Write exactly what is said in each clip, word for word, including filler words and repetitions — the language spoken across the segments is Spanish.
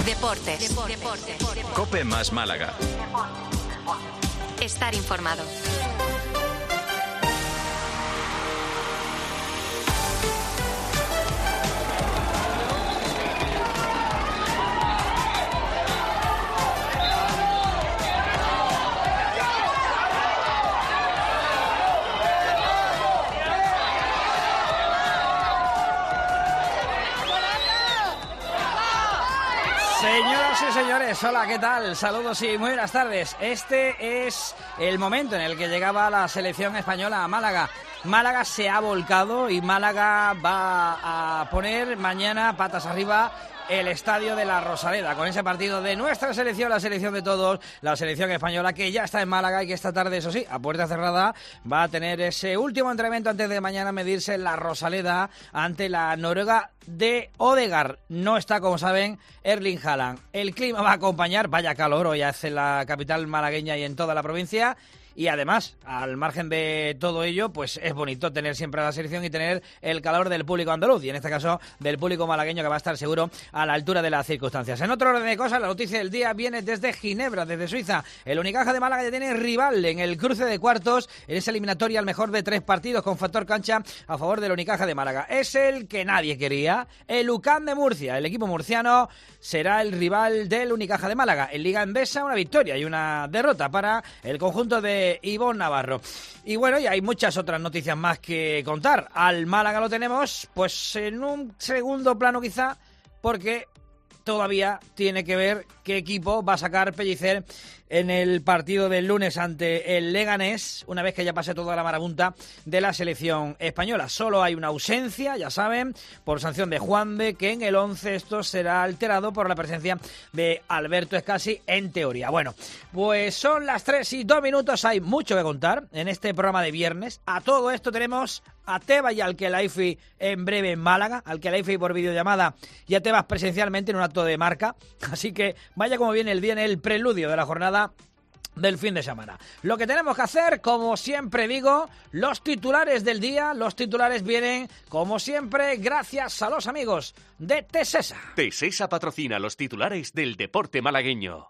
Deportes. Deportes. COPE más Málaga. Estar informado. Señoras y señores, hola, ¿qué tal? Saludos y muy buenas tardes. Este es el momento en el que llegaba la selección española a Málaga. Málaga se ha volcado y Málaga va a poner mañana patas arriba el estadio de la Rosaleda, con ese partido de nuestra selección, la selección de todos, la selección española, que ya está en Málaga y que esta tarde, eso sí, a puerta cerrada, va a tener ese último entrenamiento antes de mañana medirse en la Rosaleda ante la Noruega de Odegaard. No está, como saben, Erling Haaland. El clima va a acompañar, vaya calor hoy hace en la capital malagueña y en toda la provincia. Y además, al margen de todo ello, pues es bonito tener siempre a la selección y tener el calor del público andaluz, y en este caso del público malagueño, que va a estar seguro a la altura de las circunstancias. En otro orden de cosas, la noticia del día viene desde Ginebra, desde Suiza. El Unicaja de Málaga ya tiene rival en el cruce de cuartos, en esa eliminatoria al mejor de tres partidos con factor cancha a favor del Unicaja de Málaga. Es el que nadie quería, el U C A M de Murcia. El equipo murciano será el rival del Unicaja de Málaga. En Liga Endesa, una victoria y una derrota para el conjunto de Ivonne Navarro. Y bueno, y hay muchas otras noticias más que contar. Al Málaga lo tenemos, pues en un segundo plano quizá, porque todavía tiene que ver qué equipo va a sacar Pellicer en el partido del lunes ante el Leganés, una vez que ya pase toda la marabunta de la selección española. Solo hay una ausencia, ya saben, por sanción de Juande, que en el once esto será alterado por la presencia de Alberto Escasi, en teoría. Bueno, pues son las tres y dos minutos, hay mucho que contar en este programa de viernes. A todo esto tenemos a Tebas y al Khelaifi en breve en Málaga, al Khelaifi por videollamada y a Tebas presencialmente en un acto de marca, así que vaya como viene el día en el preludio de la jornada del fin de semana. Lo que tenemos que hacer, como siempre digo, los titulares del día. Los titulares vienen, como siempre, gracias a los amigos de Tesesa. Tesesa patrocina los titulares del deporte malagueño.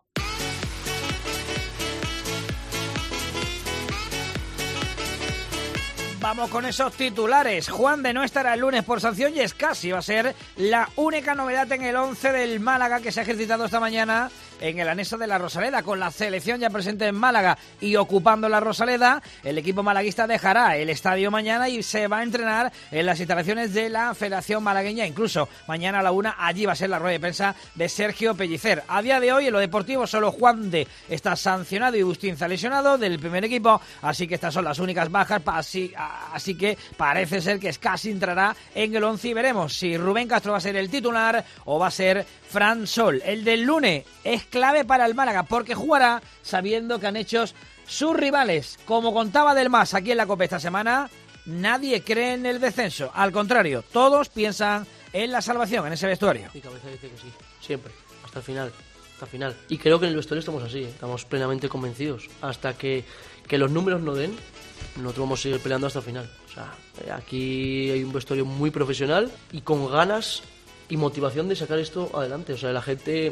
Vamos con esos titulares. Juande no estará el lunes por sanción y Escasi va a ser la única novedad en el once del Málaga, que se ha ejercitado esta mañana en el anexo de la Rosaleda. Con la selección ya presente en Málaga y ocupando la Rosaleda, el equipo malaguista dejará el estadio mañana y se va a entrenar en las instalaciones de la Federación Malagueña. Incluso mañana a la una allí va a ser la rueda de prensa de Sergio Pellicer. A día de hoy en lo deportivo solo Juande está sancionado y Bustinza lesionado del primer equipo, así que estas son las únicas bajas. Así, así que parece ser que Escasi entrará en el once y veremos si Rubén Castro va a ser el titular o va a ser Fran Sol. El del lunes es clave para el Málaga porque jugará sabiendo que han hecho sus rivales. Como contaba Del Mas aquí en la COPE esta semana, nadie cree en el descenso. Al contrario, todos piensan en la salvación en ese vestuario. Mi cabeza dice que sí, siempre, hasta el final, hasta el final. Y creo que en el vestuario estamos así, ¿eh? Estamos plenamente convencidos. Hasta que, que los números no den, nosotros vamos a seguir peleando hasta el final. O sea, aquí hay un vestuario muy profesional y con ganas y motivación de sacar esto adelante. O sea, la gente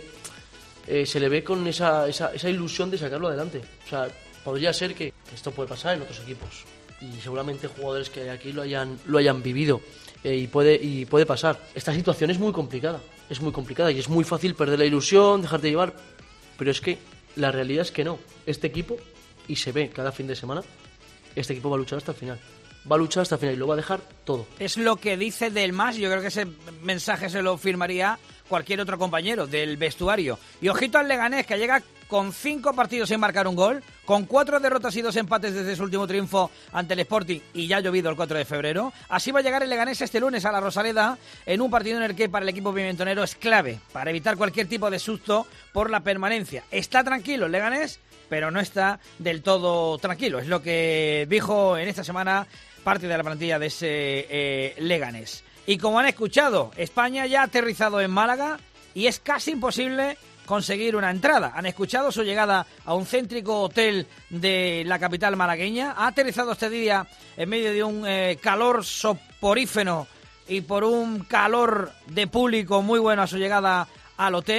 eh, se le ve con esa, esa, esa ilusión de sacarlo adelante. O sea, podría ser que esto puede pasar en otros equipos y seguramente jugadores que aquí lo hayan, lo hayan vivido eh, y, puede, y puede pasar. Esta situación es muy complicada, es muy complicada y es muy fácil perder la ilusión, dejarte llevar, pero es que la realidad es que no. Este equipo, y se ve cada fin de semana, este equipo va a luchar hasta el final. Va a luchar hasta el final y lo va a dejar todo. Es lo que dice Del Mas. Yo creo que ese mensaje se lo firmaría cualquier otro compañero del vestuario. Y ojito al Leganés, que llega con cinco partidos sin marcar un gol, con cuatro derrotas y dos empates desde su último triunfo ante el Sporting, y ya ha llovido el cuatro de febrero. Así va a llegar el Leganés este lunes a la Rosaleda, en un partido en el que para el equipo pimentonero es clave para evitar cualquier tipo de susto por la permanencia. Está tranquilo el Leganés, pero no está del todo tranquilo. Es lo que dijo en esta semana parte de la plantilla de ese eh, Leganés. Y como han escuchado, España ya ha aterrizado en Málaga y es casi imposible conseguir una entrada. Han escuchado su llegada a un céntrico hotel de la capital malagueña. Ha aterrizado este día en medio de un eh, calor soporífero y por un calor de público muy bueno a su llegada al hotel.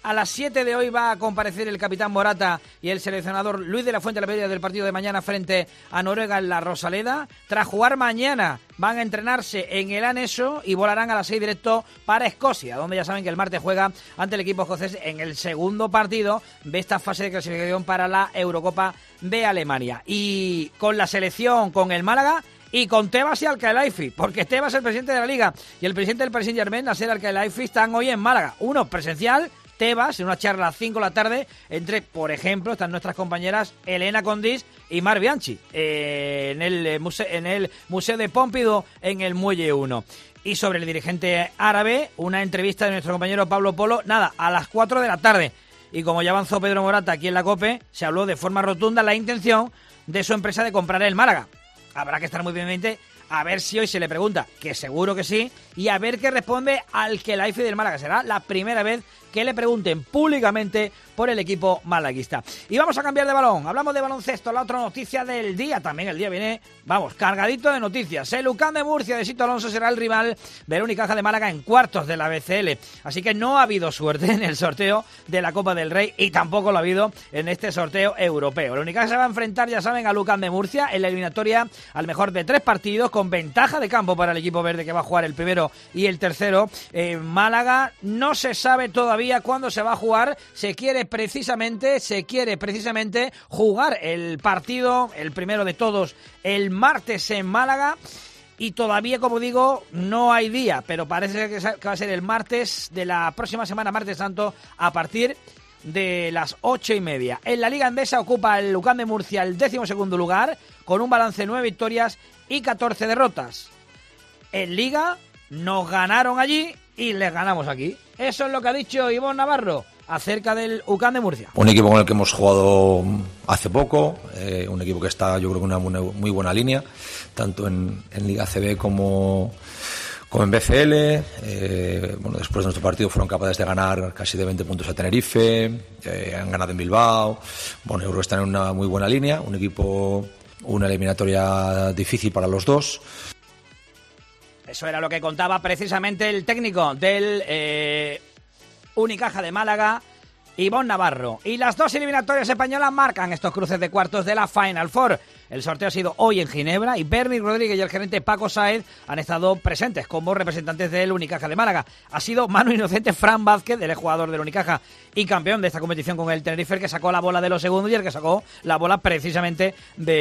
A las siete de hoy va a comparecer el capitán Morata y el seleccionador Luis de la Fuente a la previa del partido de mañana frente a Noruega en la Rosaleda. Tras jugar mañana van a entrenarse en el Aneso y volarán a las seis directo para Escocia, donde ya saben que el martes juega ante el equipo escocés en el segundo partido de esta fase de clasificación para la Eurocopa de Alemania. Y con la selección, con el Málaga y con Tebas y Al-Khelaifi, porque Tebas es el presidente de la Liga y el presidente del Paris Saint-Germain, Nasser Al-Khelaifi, están hoy en Málaga. Uno presencial, Tebas, en una charla a las cinco de la tarde, entre, por ejemplo, están nuestras compañeras Elena Condis y Mar Bianchi, eh, en, el museo, en el Museo de Pompidou, en el Muelle uno. Y sobre el dirigente árabe, una entrevista de nuestro compañero Pablo Polo, nada, a las cuatro de la tarde. Y como ya avanzó Pedro Morata aquí en la COPE, se habló de forma rotunda la intención de su empresa de comprar el Málaga. Habrá que estar muy pendiente a ver si hoy se le pregunta, que seguro que sí, y a ver qué responde Al-Khelaifi del Málaga. Será la primera vez que le pregunten públicamente por el equipo malaguista. Y vamos a cambiar de balón. Hablamos de baloncesto, la otra noticia del día. También el día viene, vamos, cargadito de noticias. El U C A M de Murcia de Sito Alonso será el rival del Unicaja de Málaga en cuartos de la B C L. Así que no ha habido suerte en el sorteo de la Copa del Rey y tampoco lo ha habido en este sorteo europeo. El Unicaja se va a enfrentar, ya saben, al U C A M de Murcia en la eliminatoria al mejor de tres partidos, con ventaja de campo para el equipo verde, que va a jugar el primero y el tercero. En Málaga no se sabe todavía cuándo se va a jugar. Se quiere precisamente, se quiere precisamente jugar el partido, el primero de todos, el martes en Málaga. Y todavía, como digo, no hay día, pero parece que va a ser el martes de la próxima semana, martes santo, a partir de las ocho y media. En la Liga Endesa ocupa el U C A M de Murcia el décimo segundo lugar, con un balance de nueve victorias y catorce derrotas. En Liga nos ganaron allí y les ganamos aquí. Eso es lo que ha dicho Ivonne Navarro acerca del U C A M de Murcia. Un equipo con el que hemos jugado hace poco, eh, un equipo que está, yo creo que en una muy buena línea, tanto en, en Liga C B como, como en B C L. Eh, bueno, después de nuestro partido fueron capaces de ganar casi de veinte puntos a Tenerife, eh, han ganado en Bilbao. Bueno, yo creo que están en una muy buena línea, un equipo, una eliminatoria difícil para los dos. Eso era lo que contaba precisamente el técnico del eh, Unicaja de Málaga, Ivonne Navarro. Y las dos eliminatorias españolas marcan estos cruces de cuartos de la Final Four. El sorteo ha sido hoy en Ginebra y Bernie Rodríguez y el gerente Paco Sáez han estado presentes como representantes del Unicaja de Málaga. Ha sido mano inocente Fran Vázquez, el jugador del Unicaja y campeón de esta competición con el Tenerife, el que sacó la bola de los segundos y el que sacó la bola precisamente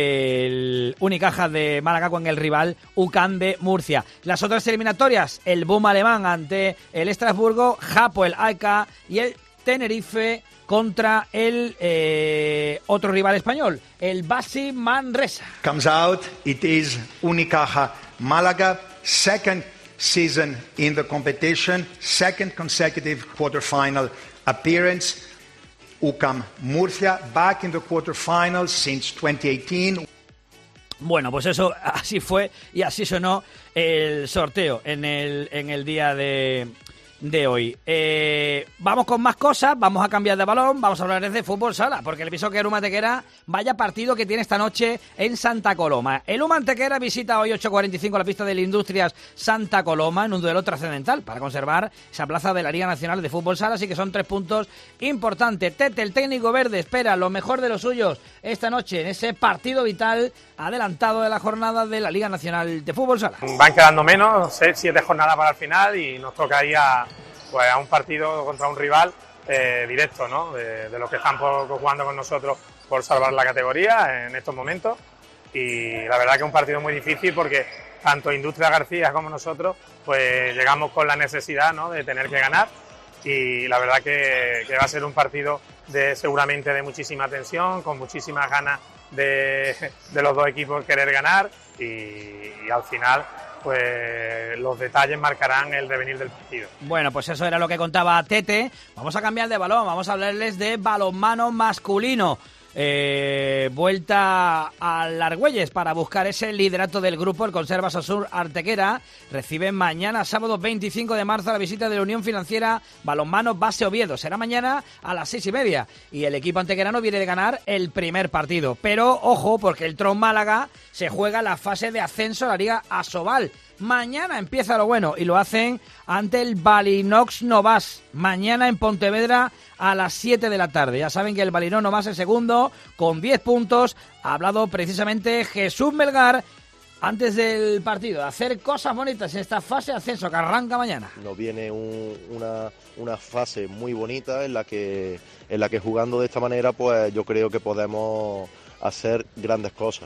del Unicaja de Málaga con el rival U C A M de Murcia. Las otras eliminatorias, el boom alemán ante el Estrasburgo, Hapoel Aika y el Tenerife contra el eh, otro rival español, el Basi Manresa. Comes out, it is Unicaja Málaga, second season in the competition, second consecutive quarterfinal appearance. U C A M Murcia back in the quarterfinals since twenty eighteen. Bueno, pues eso, así fue y así sonó el sorteo en el, en el día de... de hoy. Eh, vamos con más cosas, vamos a cambiar de balón, vamos a hablar de fútbol sala, porque el Episoquero Humantequera, vaya partido que tiene esta noche en Santa Coloma. El Humantequera visita hoy ocho cuarenta y cinco la pista del Industrias Santa Coloma en un duelo trascendental para conservar esa plaza de la Liga Nacional de Fútbol Sala, así que son tres puntos importantes. Tete, el técnico verde, espera lo mejor de los suyos esta noche en ese partido vital adelantado de la jornada de la Liga Nacional de Fútbol Sala. Van quedando menos, siete jornadas para el final y nos tocaría pues a un partido contra un rival eh, directo, ¿no? De, de los que están por, jugando con nosotros por salvar la categoría en estos momentos. Y la verdad que es un partido muy difícil porque tanto Industria García como nosotros pues llegamos con la necesidad, ¿no?, de tener que ganar. Y la verdad que, que va a ser un partido de seguramente de muchísima tensión, con muchísimas ganas de, de los dos equipos querer ganar y, y al final pues los detalles marcarán el devenir del partido. Bueno, pues eso era lo que contaba Tete. Vamos a cambiar de balón, vamos a hablarles de balonmano masculino. Eh, vuelta al Argüelles para buscar ese liderato del grupo. El Conservas Osur Artequera recibe mañana, sábado veinticinco de marzo, la visita de la Unión Financiera Balonmano Base Oviedo. Será mañana a las seis y media y el equipo antequerano viene de ganar el primer partido. Pero ojo, porque el Tron Málaga se juega la fase de ascenso a la Liga Asobal Mañana empieza lo bueno y lo hacen ante el Balinox Novas. Mañana en Pontevedra a las siete de la tarde. Ya saben que el Balinox Novas es segundo con diez puntos. Ha hablado precisamente Jesús Melgar antes del partido, de hacer cosas bonitas en esta fase de ascenso que arranca mañana. Nos viene un, una, una fase muy bonita en la que en la que jugando de esta manera, pues yo creo que podemos hacer grandes cosas.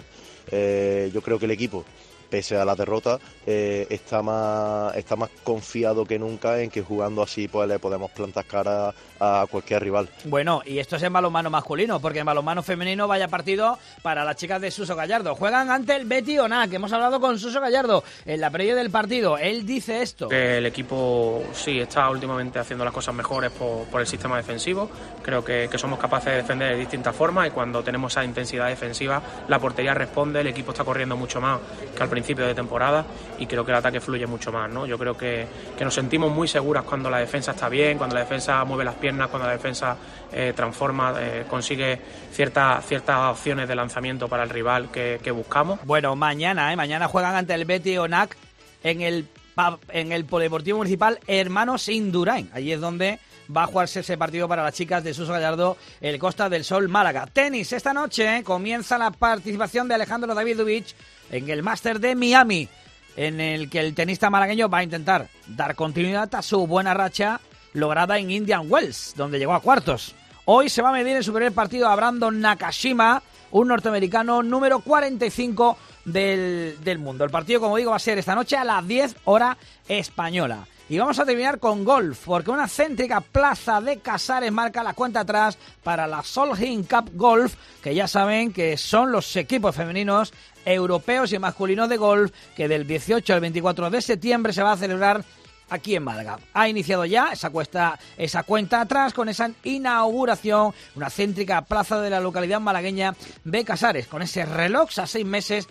Eh, yo creo que el equipo, pese a la derrota, eh, está más está más confiado que nunca en que jugando así pues le podemos plantar cara a cualquier rival. Bueno, y esto es en balonmano masculino, porque en balonmano femenino vaya partido para las chicas de Suso Gallardo. Juegan ante el Betty Onac, que hemos hablado con Suso Gallardo en la previa del partido. Él dice esto. Que el equipo sí está últimamente haciendo las cosas mejores por, por el sistema defensivo. Creo que, que somos capaces de defender de distintas formas y cuando tenemos esa intensidad defensiva la portería responde, el equipo está corriendo mucho más que al principio de temporada y creo que el ataque fluye mucho más, ¿no? Yo creo que, que nos sentimos muy seguras cuando la defensa está bien, cuando la defensa mueve las piernas, cuando la defensa eh, transforma, eh, consigue ciertas ciertas opciones de lanzamiento para el rival que, que buscamos. Bueno, mañana, ¿eh? Mañana juegan ante el Betty Onac en el, en el Polideportivo Municipal Hermanos Indurain. Allí es donde va a jugarse ese partido para las chicas de Suso Gallardo, el Costa del Sol Málaga. Tenis, esta noche ¿eh? comienza la participación de Alejandro Davidovich en el Máster de Miami, en el que el tenista malagueño va a intentar dar continuidad a su buena racha lograda en Indian Wells, donde llegó a cuartos. Hoy se va a medir en su primer partido a Brandon Nakashima, un norteamericano número cuarenta y cinco del, del mundo. El partido, como digo, va a ser esta noche a las diez hora española. Y vamos a terminar con golf, porque una céntrica plaza de Casares marca la cuenta atrás para la Solheim Cup Golf, que ya saben que son los equipos femeninos europeos y masculinos de golf, que del dieciocho al veinticuatro de septiembre se va a celebrar aquí en Málaga. Ha iniciado ya esa, cuesta, esa cuenta atrás con esa inauguración, una céntrica plaza de la localidad malagueña de Casares, con ese reloj a seis meses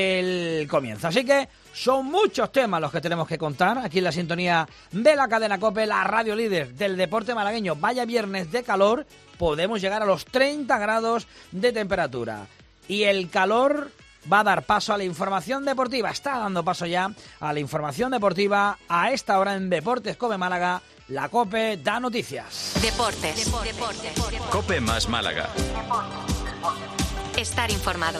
del comienzo. Así que son muchos temas los que tenemos que contar aquí en la sintonía de la cadena COPE, la radio líder del deporte malagueño. Vaya viernes de calor, podemos llegar a los treinta grados de temperatura. Y el calor va a dar paso a la información deportiva, está dando paso ya a la información deportiva a esta hora en Deportes COPE Málaga. La COPE da noticias. Deportes. Deportes. Deportes. Deportes. COPE más Málaga. Estar informado.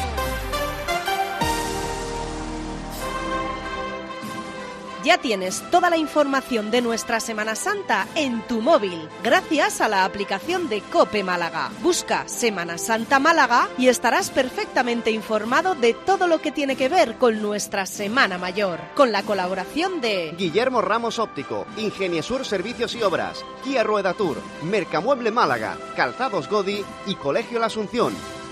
Ya tienes toda la información de nuestra Semana Santa en tu móvil, gracias a la aplicación de COPE Málaga. Busca Semana Santa Málaga y estarás perfectamente informado de todo lo que tiene que ver con nuestra Semana Mayor, con la colaboración de Guillermo Ramos Óptico, Ingeniesur Servicios y Obras, Kia Rueda Tour, Mercamueble Málaga, Calzados Godi y Colegio La Asunción.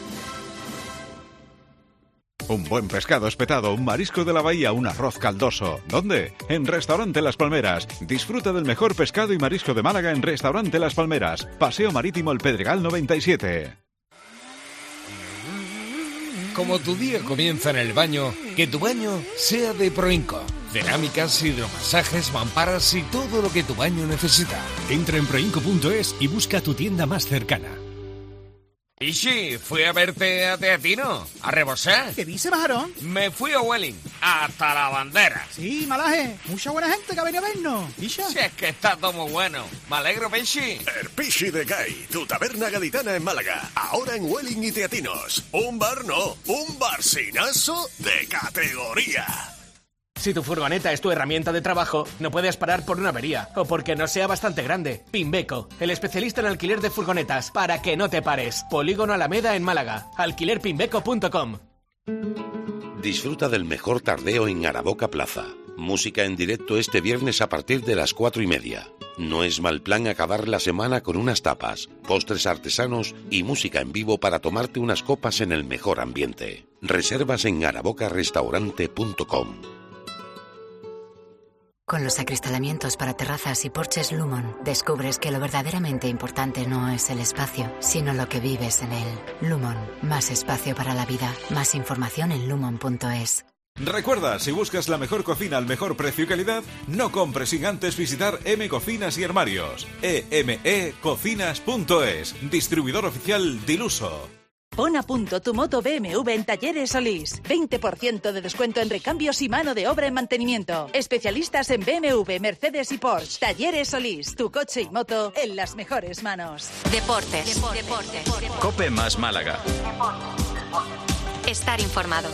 Un buen pescado espetado, un marisco de la bahía, un arroz caldoso. ¿Dónde? En Restaurante Las Palmeras. Disfruta del mejor pescado y marisco de Málaga en Restaurante Las Palmeras. Paseo Marítimo El Pedregal noventa y siete. Como tu día comienza en el baño, que tu baño sea de Proinco. Cerámicas, hidromasajes, mamparas y todo lo que tu baño necesita. Entra en proinco punto es y busca tu tienda más cercana. Ishi, fui a verte a Teatino, a rebosar. ¿Qué dice, Majarón? Me fui a Welling, hasta la bandera. Sí, malaje, mucha buena gente que ha venido a vernos. ¿Isha? Si es que está todo muy bueno. Me alegro, Pichi. El Pichi de Gay, tu taberna gaditana en Málaga. Ahora en Welling y Teatinos. Un bar no, un barcinazo de categoría. Si tu furgoneta es tu herramienta de trabajo, no puedes parar por una avería o porque no sea bastante grande. Pimbeco, el especialista en alquiler de furgonetas, para que no te pares. Polígono Alameda en Málaga. alquiler pimbeco punto com. Disfruta del mejor tardeo en Araboca Plaza. Música en directo este viernes a partir de las cuatro y media. No es mal plan acabar la semana con unas tapas, postres artesanos y música en vivo para tomarte unas copas en el mejor ambiente. Reservas en araboca restaurante punto com. Con los acristalamientos para terrazas y porches Lumon, descubres que lo verdaderamente importante no es el espacio, sino lo que vives en él. Lumon, más espacio para la vida. Más información en lumon punto es. Recuerda, si buscas la mejor cocina al mejor precio y calidad, no compres sin antes visitar M Cocinas y Armarios. e m e cocinas punto es, distribuidor oficial Diluso. Pon a punto tu moto B M W en Talleres Solís. veinte por ciento de descuento en recambios y mano de obra en mantenimiento. Especialistas en B M W, Mercedes y Porsche. Talleres Solís, tu coche y moto en las mejores manos. Deportes. Deportes. Deportes. Cope más Málaga. Estar informado.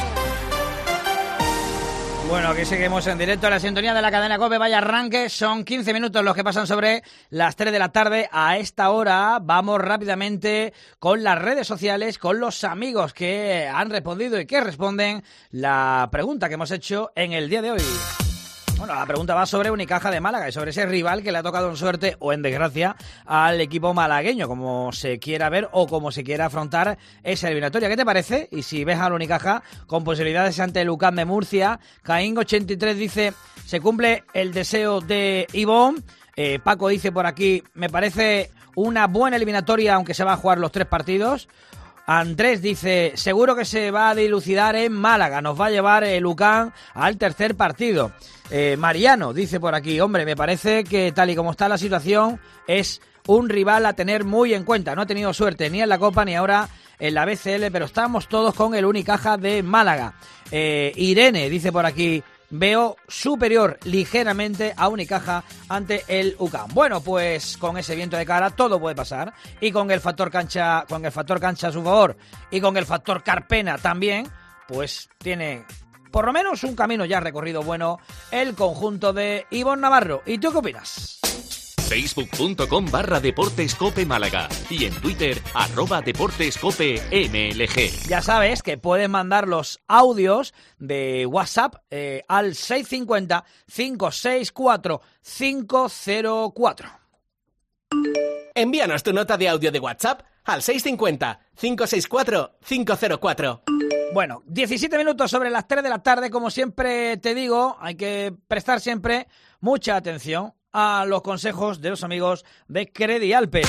Bueno, aquí seguimos en directo a la sintonía de la cadena COPE. Vaya arranque, son quince minutos los que pasan sobre las tres de la tarde. A esta hora vamos rápidamente con las redes sociales, con los amigos que han respondido y que responden la pregunta que hemos hecho en el día de hoy. Bueno, la pregunta va sobre Unicaja de Málaga y sobre ese rival que le ha tocado en suerte o en desgracia al equipo malagueño, como se quiera ver o como se quiera afrontar esa eliminatoria. ¿Qué te parece? Y si ves al Unicaja con posibilidades ante el U C A M de Murcia, Caín ochenta y tres dice, se cumple el deseo de Ivón. Eh, Paco dice por aquí, me parece una buena eliminatoria aunque se va a jugar los tres partidos. Andrés dice, seguro que se va a dilucidar en Málaga, nos va a llevar el U C A M al tercer partido. Eh, Mariano dice por aquí, hombre, me parece que tal y como está la situación es un rival a tener muy en cuenta. No ha tenido suerte ni en la Copa ni ahora en la B C L, pero estamos todos con el Unicaja de Málaga. Eh, Irene dice por aquí, veo superior ligeramente a Unicaja ante el U C A M. Bueno, pues con ese viento de cara todo puede pasar y con el factor cancha, con el factor cancha a su favor y con el factor Carpena también, pues tiene por lo menos un camino ya recorrido bueno el conjunto de Ivón Navarro. ¿Y tú qué opinas? Facebook.com barra Deportes Cope Málaga y en Twitter arroba Deportes Cope M L G. Ya sabes que puedes mandar los audios de WhatsApp eh, al seis cinco cero, cinco seis cuatro, cinco cero cuatro. Envíanos tu nota de audio de WhatsApp al seis cinco cero, cinco seis cuatro, cinco cero cuatro. Bueno, diecisiete minutos sobre las tres de la tarde. Como siempre te digo, hay que prestar siempre mucha atención a los consejos de los amigos de Credialpes.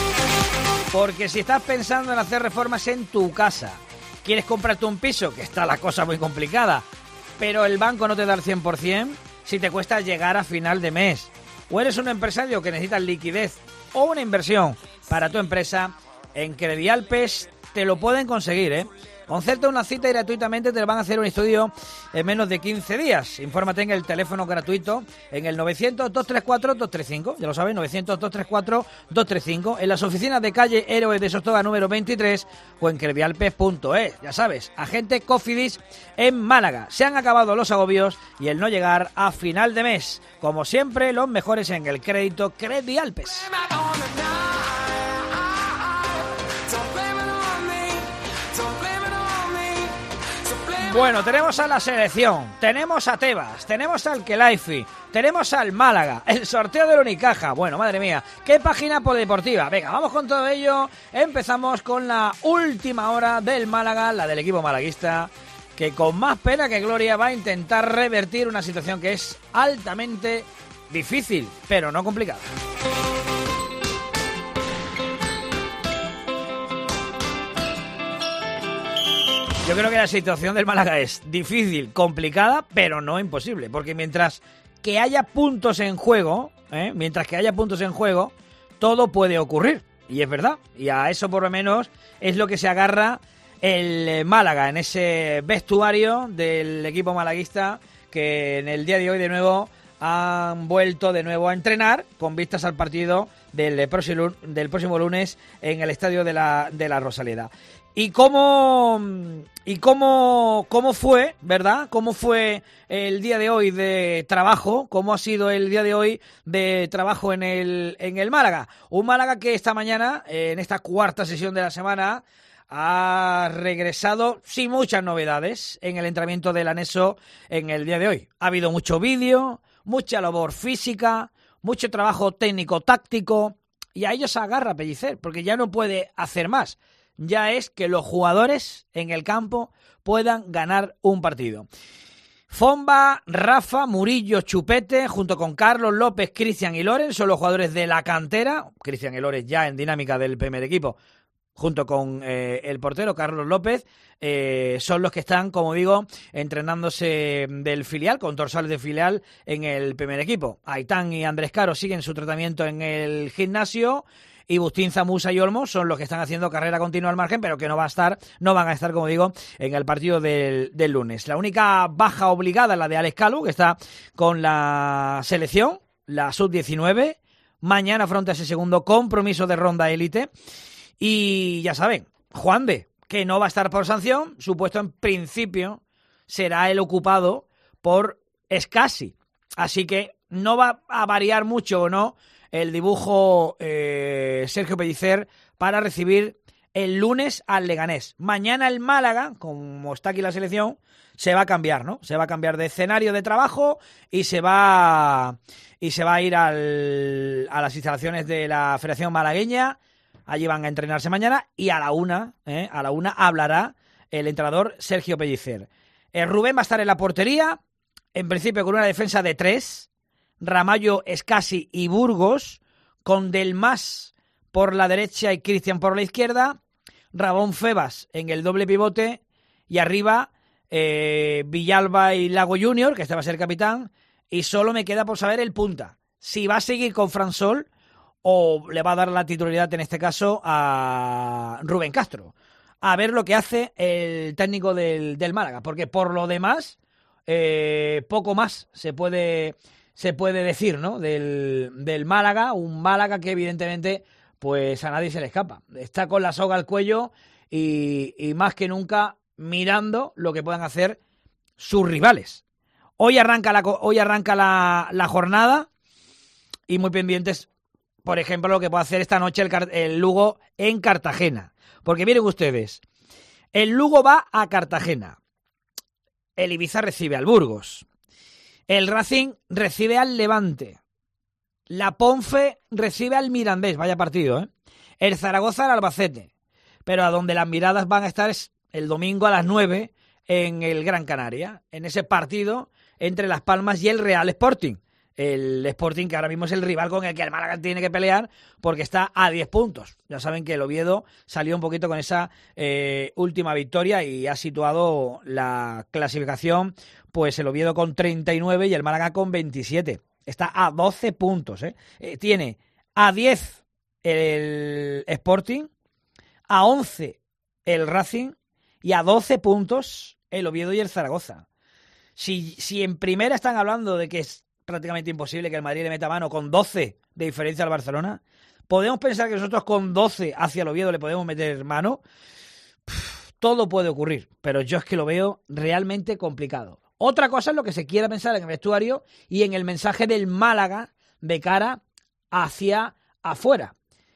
Porque si estás pensando en hacer reformas en tu casa, quieres comprarte un piso, que está la cosa muy complicada, pero el banco no te da el cien por ciento, si te cuesta llegar a final de mes, o eres un empresario que necesita liquidez o una inversión para tu empresa, en Credialpes te lo pueden conseguir, ¿eh? Concerta una cita y gratuitamente te van a hacer un estudio en menos de quince días. Infórmate en el teléfono gratuito en el novecientos, dos tres cuatro, dos tres cinco. Ya lo sabes, novecientos, dos tres cuatro, dos tres cinco. En las oficinas de calle Héroes de Sostoga número veintitrés o en credialpes punto es. Ya sabes, agente Cofidis en Málaga. Se han acabado los agobios y el no llegar a final de mes. Como siempre, los mejores en el crédito Credialpes. Bueno, tenemos a la selección, tenemos a Tebas, tenemos al Kelaifi, tenemos al Málaga, el sorteo del Unicaja. Bueno, madre mía, qué página polideportiva. Venga, vamos con todo ello. Empezamos con la última hora del Málaga, la del equipo malaguista, que con más pena que gloria va a intentar revertir una situación que es altamente difícil, pero no complicada. Yo creo que la situación del Málaga es difícil, complicada, pero no imposible. Porque mientras que haya puntos en juego, ¿eh? mientras que haya puntos en juego, todo puede ocurrir. Y es verdad. Y a eso por lo menos es lo que se agarra el Málaga en ese vestuario del equipo malaguista, que en el día de hoy de nuevo han vuelto de nuevo a entrenar con vistas al partido del próximo, del próximo lunes en el estadio de la, de la Rosaleda. ¿Y cómo, y cómo, cómo fue, verdad? ¿Cómo fue el día de hoy de trabajo? ¿Cómo ha sido el día de hoy de trabajo en el, en el Málaga? Un Málaga que esta mañana, en esta cuarta sesión de la semana, ha regresado sin muchas novedades en el entrenamiento del anexo en el día de hoy. Ha habido mucho vídeo, mucha labor física, mucho trabajo técnico-táctico, y a ellos se agarra Pellicer, porque ya no puede hacer más. Ya es que los jugadores en el campo puedan ganar un partido. Fomba, Rafa, Murillo, Chupete, junto con Carlos López, Cristian y Loren, son los jugadores de la cantera. Cristian y Loren ya en dinámica del primer equipo, junto con eh, el portero Carlos López, eh, son los que están, como digo, entrenándose del filial, con dorsales de filial en el primer equipo. Aitán y Andrés Caro siguen su tratamiento en el gimnasio, y Bustinza, Musa y Olmo son los que están haciendo carrera continua al margen, pero que no va a estar, no van a estar, como digo, en el partido del, del lunes. La única baja obligada es la de Alex Calu, que está con la selección, la sub diecinueve. Mañana afronta ese segundo compromiso de ronda élite. Y ya saben, Juande, que no va a estar por sanción, su puesto en principio será el ocupado por Escasi. Así que no va a variar mucho o no el dibujo eh, Sergio Pellicer para recibir el lunes al Leganés. Mañana el Málaga, como está aquí la selección, se va a cambiar, ¿no? Se va a cambiar de escenario de trabajo y se va y se va a ir al, a las instalaciones de la Federación Malagueña. Allí van a entrenarse mañana y a la una, ¿eh? a la una hablará el entrenador Sergio Pellicer. Eh, Rubén va a estar en la portería, en principio con una defensa de tres, Ramallo, Escasi y Burgos, con Delmas por la derecha y Cristian por la izquierda, Rabón Febas en el doble pivote y arriba eh, Villalba y Lago Junior, que este va a ser capitán, y solo me queda por saber el punta, si va a seguir con Fransol o le va a dar la titularidad en este caso a Rubén Castro. A ver lo que hace el técnico del, del Málaga, porque por lo demás eh, poco más se puede, se puede decir, ¿no? Del, del Málaga, un Málaga que evidentemente pues a nadie se le escapa. Está con la soga al cuello y, y más que nunca mirando lo que puedan hacer sus rivales. Hoy arranca la, hoy arranca la, la jornada y muy pendientes, por ejemplo, lo que puede hacer esta noche el, el Lugo en Cartagena. Porque miren ustedes, el Lugo va a Cartagena, el Ibiza recibe al Burgos, el Racing recibe al Levante, la Ponfe recibe al Mirandés, vaya partido, ¿eh? El Zaragoza al Albacete, pero a donde las miradas van a estar es el domingo a las nueve en el Gran Canaria, en ese partido entre Las Palmas y el Real Sporting. El Sporting, que ahora mismo es el rival con el que el Málaga tiene que pelear porque está a diez puntos. Ya saben que el Oviedo salió un poquito con esa eh, última victoria y ha situado la clasificación, pues el Oviedo con treinta y nueve y el Málaga con veintisiete. Está a doce puntos. ¿eh? Eh, tiene a diez el Sporting, a once el Racing y a doce puntos el Oviedo y el Zaragoza. Si, si en primera están hablando de que es prácticamente imposible que el Madrid le meta mano con doce de diferencia al Barcelona, podemos pensar que nosotros con doce hacia el Oviedo le podemos meter mano. Pff, todo puede ocurrir, pero yo es que lo veo realmente complicado. Otra cosa es lo que se quiera pensar en el vestuario y en el mensaje del Málaga de cara hacia afuera.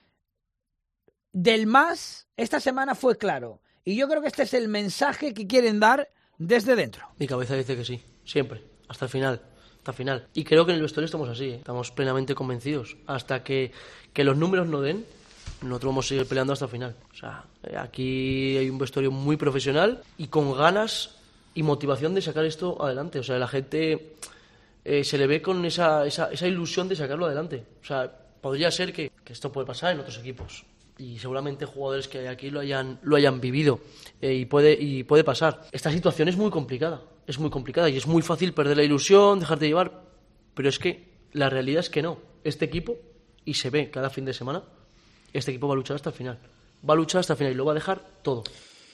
Del más, esta semana fue claro, y yo creo que este es el mensaje que quieren dar desde dentro. Mi cabeza dice que sí, siempre, hasta el final. Hasta final. Y creo que en el vestuario estamos así, ¿eh? Estamos plenamente convencidos. Hasta que, que los números no den, nosotros vamos a seguir peleando hasta el final. O sea, aquí hay un vestuario muy profesional y con ganas y motivación de sacar esto adelante. O sea, la gente eh, se le ve con esa, esa, esa ilusión de sacarlo adelante. O sea, podría ser que, que esto puede pasar en otros equipos. Y seguramente jugadores que aquí lo hayan, lo hayan vivido. Eh, y, puede, y puede pasar. Esta situación es muy complicada. Es muy complicada y es muy fácil perder la ilusión, dejarte llevar, pero es que la realidad es que no. Este equipo, y se ve cada fin de semana, este equipo va a luchar hasta el final. Va a luchar hasta el final y lo va a dejar todo.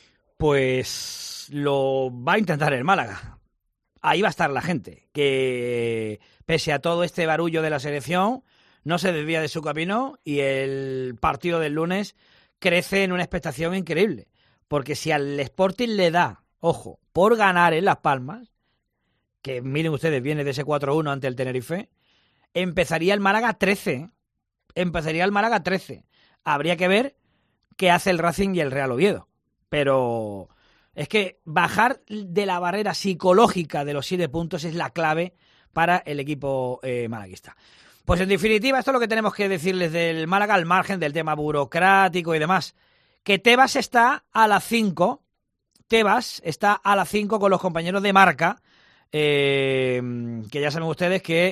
Pues lo va a intentar el Málaga. Ahí va a estar la gente, que pese a todo este barullo de la selección, no se desvía de su camino y el partido del lunes crece en una expectación increíble. Porque si al Sporting le da, ojo, por ganar en Las Palmas, que miren ustedes, viene de ese cuatro uno ante el Tenerife, empezaría el Málaga trece. Empezaría el Málaga trece. Habría que ver qué hace el Racing y el Real Oviedo. Pero es que bajar de la barrera psicológica de los siete puntos es la clave para el equipo eh, malaguista. Pues en definitiva, esto es lo que tenemos que decirles del Málaga, al margen del tema burocrático y demás. Que Tebas está a las cinco... Tebas está a las cinco con los compañeros de Marca, eh, que ya saben ustedes que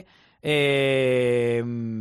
eh,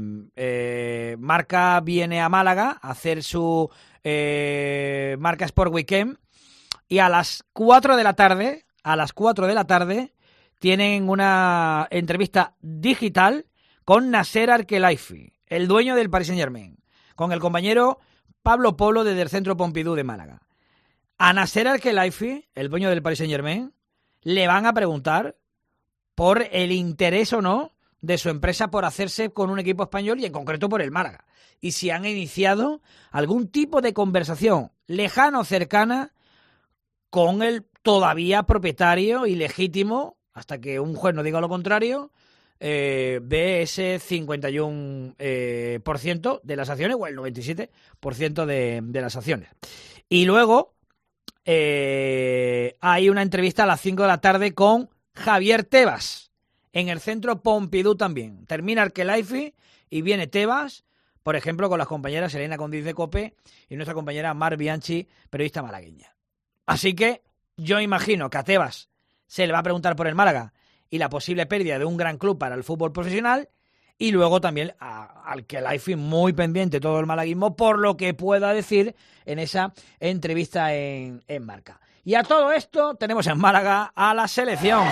eh, Marca viene a Málaga a hacer su eh, Marca Sport Weekend y a las cuatro de la tarde, a las cuatro de la tarde tienen una entrevista digital con Nasser Al-Khelaifi, el dueño del Paris Saint-Germain. con el compañero Pablo Polo desde el Centro Pompidou de Málaga. A Nasser Al-Khelaifi, el dueño del Paris Saint-Germain, le van a preguntar por el interés o no de su empresa por hacerse con un equipo español y en concreto por el Málaga. Y si han iniciado algún tipo de conversación lejana o cercana con el todavía propietario y legítimo, hasta que un juez no diga lo contrario, eh, de ese cincuenta y uno por ciento eh, por ciento de las acciones o el noventa y siete por ciento de, de las acciones. Y luego eh, hay una entrevista a las cinco de la tarde con Javier Tebas en el Centro Pompidou también. Termina Al-Khelaifi y viene Tebas, por ejemplo, con las compañeras Elena Condiz de COPE y nuestra compañera Mar Bianchi, periodista malagueña. Así que yo imagino que a Tebas se le va a preguntar por el Málaga y la posible pérdida de un gran club para el fútbol profesional, y luego también a Al-Khelaifi muy pendiente todo el malaguismo por lo que pueda decir en esa entrevista en, en Marca. Y a todo esto tenemos en Málaga a la selección.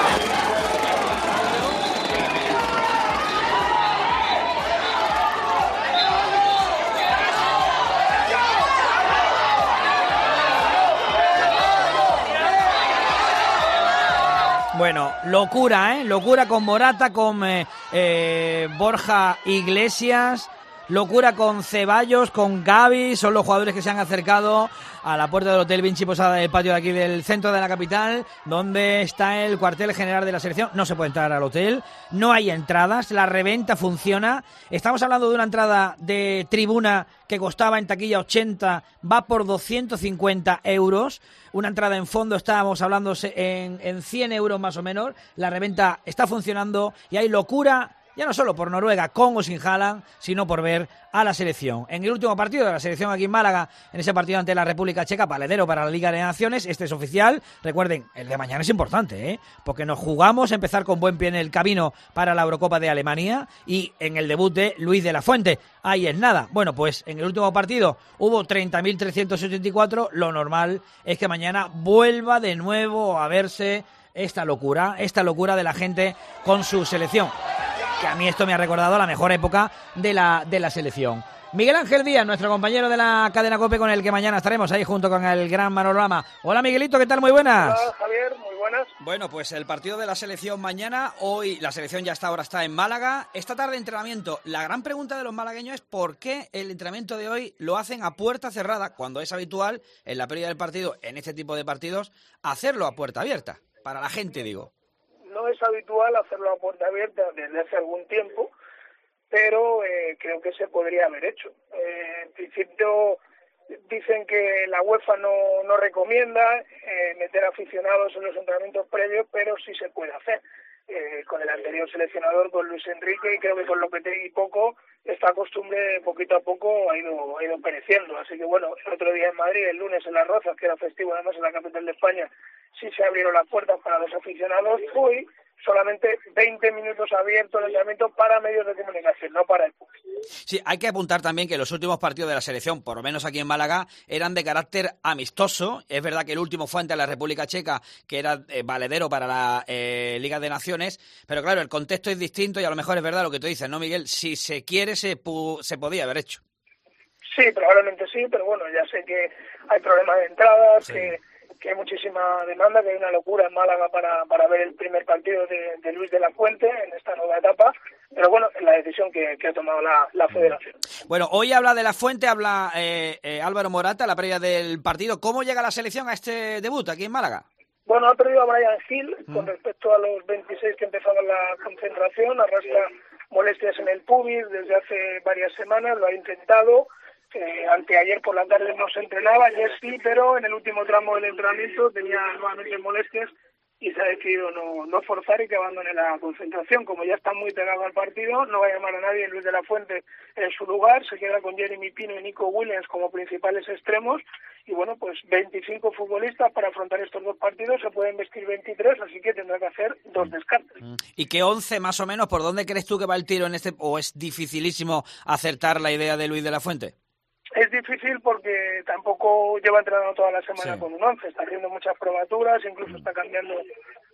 Bueno, locura, ¿eh? Locura con Morata, con eh, eh, Borja Iglesias, locura con Ceballos, con Gavi, son los jugadores que se han acercado a la puerta del Hotel Vinci Posada del patio de aquí del centro de la capital, donde está el cuartel general de la selección. No se puede entrar al hotel, no hay entradas, la reventa funciona. Estamos hablando de una entrada de tribuna que costaba en taquilla ochenta, va por doscientos cincuenta euros. Una entrada en fondo estábamos hablando en, en cien euros más o menos. La reventa está funcionando y hay locura, ya no solo por Noruega, con o sin Haaland, sino por ver a la selección. En el último partido de la selección aquí en Málaga, en ese partido ante la República Checa, valedero para la Liga de Naciones, este es oficial. Recuerden, el de mañana es importante, ¿eh? Porque nos jugamos empezar con buen pie en el camino para la Eurocopa de Alemania y en el debut de Luis de la Fuente. Ahí es nada. Bueno, pues en el último partido hubo treinta mil trescientos setenta y cuatro. Lo normal es que mañana vuelva de nuevo a verse esta locura, esta locura de la gente con su selección. Que a mí esto me ha recordado la mejor época de la, de la selección. Miguel Ángel Díaz, nuestro compañero de la cadena COPE, con el que mañana estaremos ahí junto con el gran Manolo Lama. Hola Miguelito, ¿qué tal? Muy buenas. Hola Javier, muy buenas. Bueno, pues el partido de la selección mañana, hoy la selección ya hasta ahora está en Málaga. Esta tarde entrenamiento. La gran pregunta de los malagueños es por qué el entrenamiento de hoy lo hacen a puerta cerrada, cuando es habitual en la previa del partido, en este tipo de partidos, hacerlo a puerta abierta. Para la gente, digo. No es habitual hacerlo a puerta abierta desde hace algún tiempo, pero eh, creo que se podría haber hecho. Eh, en principio dicen que la UEFA no, no recomienda eh, meter aficionados en los entrenamientos previos, pero sí se puede hacer. Eh, con el anterior seleccionador, con Luis Enrique, y creo que con Lopetegui poco, esta costumbre poquito a poco ha ido, ha ido pereciendo. Así que bueno, el otro día en Madrid, el lunes en Las Rozas, que era festivo además en la capital de España, sí se abrieron las puertas para los aficionados. Hoy solamente veinte minutos abiertos el entrenamiento para medios de comunicación, no para el público. Sí, hay que apuntar también que los últimos partidos de la selección, por lo menos aquí en Málaga, eran de carácter amistoso. Es verdad que el último fue ante la República Checa, que era eh, valedero para la eh, Liga de Naciones, pero claro, el contexto es distinto y a lo mejor es verdad lo que tú dices, ¿no, Miguel? Si se quiere, se, pu- se podía haber hecho. Sí, probablemente sí, pero bueno, ya sé que hay problemas de entradas, sí. que... que hay muchísima demanda, que hay una locura en Málaga para, para ver el primer partido de, de Luis de la Fuente en esta nueva etapa, pero bueno, es la decisión que, que ha tomado la, la federación. Bueno, hoy habla de la Fuente, habla eh, eh, Álvaro Morata, la previa del partido. ¿Cómo llega la selección a este debut aquí en Málaga? Bueno, ha perdido a Brian Hill mm. con respecto a los veintiséis que empezaban la concentración, arrastra molestias en el pubis desde hace varias semanas, lo ha intentado. Eh, anteayer por la tarde no se entrenaba, ayer sí, pero en el último tramo del entrenamiento tenía nuevamente molestias y se ha decidido no, no forzar y que abandone la concentración. Como ya está muy pegado al partido, no va a llamar a nadie Luis de la Fuente en su lugar, se queda con Jeremy Pino y Nico Williams como principales extremos y bueno, pues veinticinco futbolistas para afrontar estos dos partidos, se pueden vestir veintitrés, así que tendrá que hacer dos descartes. ¿Y qué once más o menos, por dónde crees tú que va el tiro en este, o es dificilísimo acertar la idea de Luis de la Fuente? Es difícil porque tampoco lleva entrenando toda la semana sí. con un once, está haciendo muchas probaturas, incluso está cambiando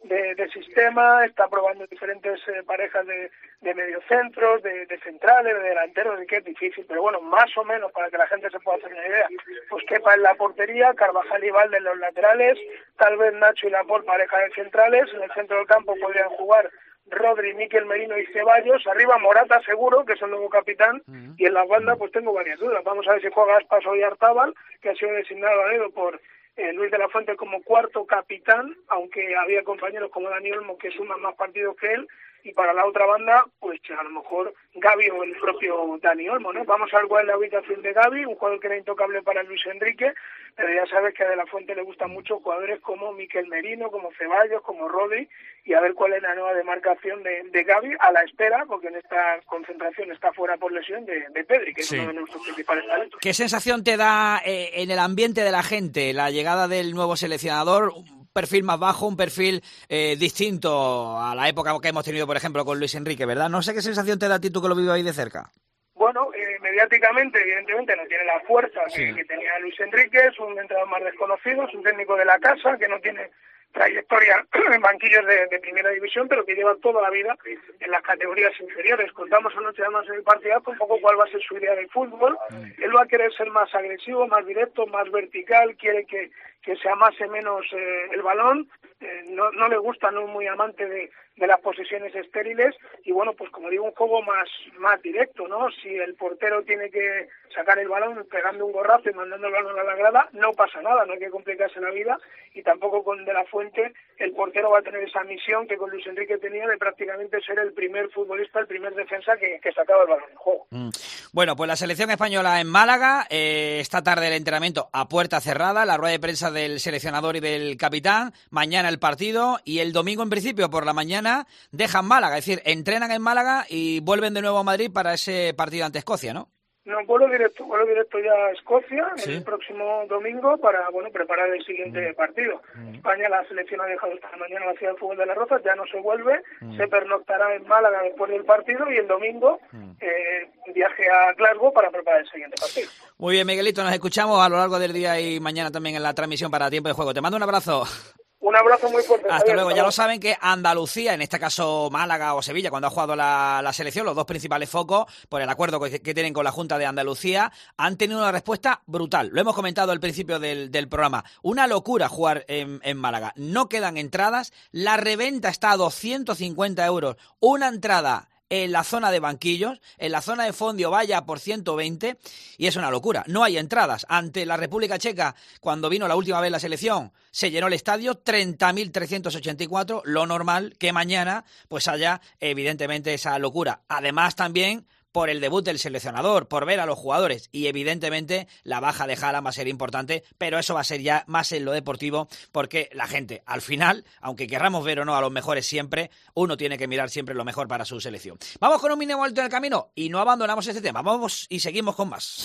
de, de sistema, está probando diferentes eh, parejas de, de mediocentros, de, de centrales, de delanteros, de que es difícil, pero bueno, más o menos para que la gente se pueda hacer una idea, pues Kepa en la portería, Carvajal y Valde en los laterales, tal vez Nacho y Laporte pareja de centrales, en el centro del campo podrían jugar Rodri, Mikel Merino y Ceballos, arriba Morata seguro, que es el nuevo capitán, uh-huh. y en la banda pues tengo varias dudas. Vamos a ver si juega Aspas o Oyarzabal, que ha sido designado a dedo por eh, Luis de la Fuente como cuarto capitán, aunque había compañeros como Dani Olmo que suman más partidos que él, y para la otra banda, pues a lo mejor Gavi o el propio Dani Olmo, ¿no? Vamos a ver cuál es la ubicación de Gavi, un jugador que era intocable para Luis Enrique, pero ya sabes que a De la Fuente le gustan mucho jugadores como Mikel Merino, como Ceballos, como Rodri, y a ver cuál es la nueva demarcación de, de Gavi a la espera, porque en esta concentración está fuera por lesión de, de Pedri, que sí. es uno de nuestros principales talentos. ¿Qué sensación te da eh, en el ambiente de la gente la llegada del nuevo seleccionador? Perfil más bajo, un perfil eh, distinto a la época que hemos tenido, por ejemplo, con Luis Enrique, ¿verdad? No sé qué sensación te da a ti tú que lo vives ahí de cerca. Bueno, eh, mediáticamente, evidentemente, no tiene la fuerza sí. que, que tenía Luis Enrique, es un entrenador más desconocido, es un técnico de la casa que no tiene trayectoria en banquillos de, de primera división, pero que lleva toda la vida en las categorías inferiores. Contamos anoche además en el partidazo un poco cuál va a ser su idea de fútbol. Mm. Él va a querer ser más agresivo, más directo, más vertical, quiere que, que se amase menos eh, el balón, eh, no, no le gusta, no es muy amante de, de las posesiones estériles, y bueno, pues como digo, un juego más, más directo, ¿no? Si el portero tiene que sacar el balón pegando un gorrazo y mandando el balón a la grada, no pasa nada, no hay que complicarse la vida, y tampoco con De la Fuente el portero va a tener esa misión que con Luis Enrique tenía de prácticamente ser el primer futbolista, el primer defensa que, que sacaba el balón en juego. Mm. Bueno, pues la selección española en Málaga, eh, esta tarde el entrenamiento a puerta cerrada, la rueda de prensa del seleccionador y del capitán, mañana el partido, y el domingo en principio por la mañana dejan Málaga, es decir, entrenan en Málaga y vuelven de nuevo a Madrid para ese partido ante Escocia, ¿no? No, vuelo directo, vuelo directo ya a Escocia ¿Sí? el próximo domingo para, bueno, preparar el siguiente mm. partido. Mm. España, la selección ha dejado esta mañana la ciudad de fútbol de Las Rozas, ya no se vuelve, mm. se pernoctará en Málaga después del partido y el domingo mm. eh, viaje a Glasgow para preparar el siguiente partido. Muy bien, Miguelito, nos escuchamos a lo largo del día y mañana también en la transmisión para Tiempo de Juego. Te mando un abrazo. Un abrazo muy fuerte. Hasta Javier, luego. Ya lo saben que Andalucía, en este caso Málaga o Sevilla, cuando ha jugado la, la selección, los dos principales focos, por el acuerdo que, que tienen con la Junta de Andalucía, han tenido una respuesta brutal. Lo hemos comentado al principio del, del programa. Una locura jugar en, en Málaga. No quedan entradas. La reventa está a doscientos cincuenta euros. Una entrada en la zona de banquillos, en la zona de Fondio vaya por ciento veinte, y es una locura. No hay entradas. Ante la República Checa, cuando vino la última vez la selección, se llenó el estadio, treinta mil trescientos ochenta y cuatro, lo normal que mañana pues haya evidentemente esa locura. Además también por el debut del seleccionador, por ver a los jugadores, y evidentemente la baja de Haaland va a ser importante, pero eso va a ser ya más en lo deportivo, porque la gente, al final, aunque querramos ver o no a los mejores siempre, uno tiene que mirar siempre lo mejor para su selección. Vamos con un mini vuelto en el camino y no abandonamos este tema, vamos y seguimos con más.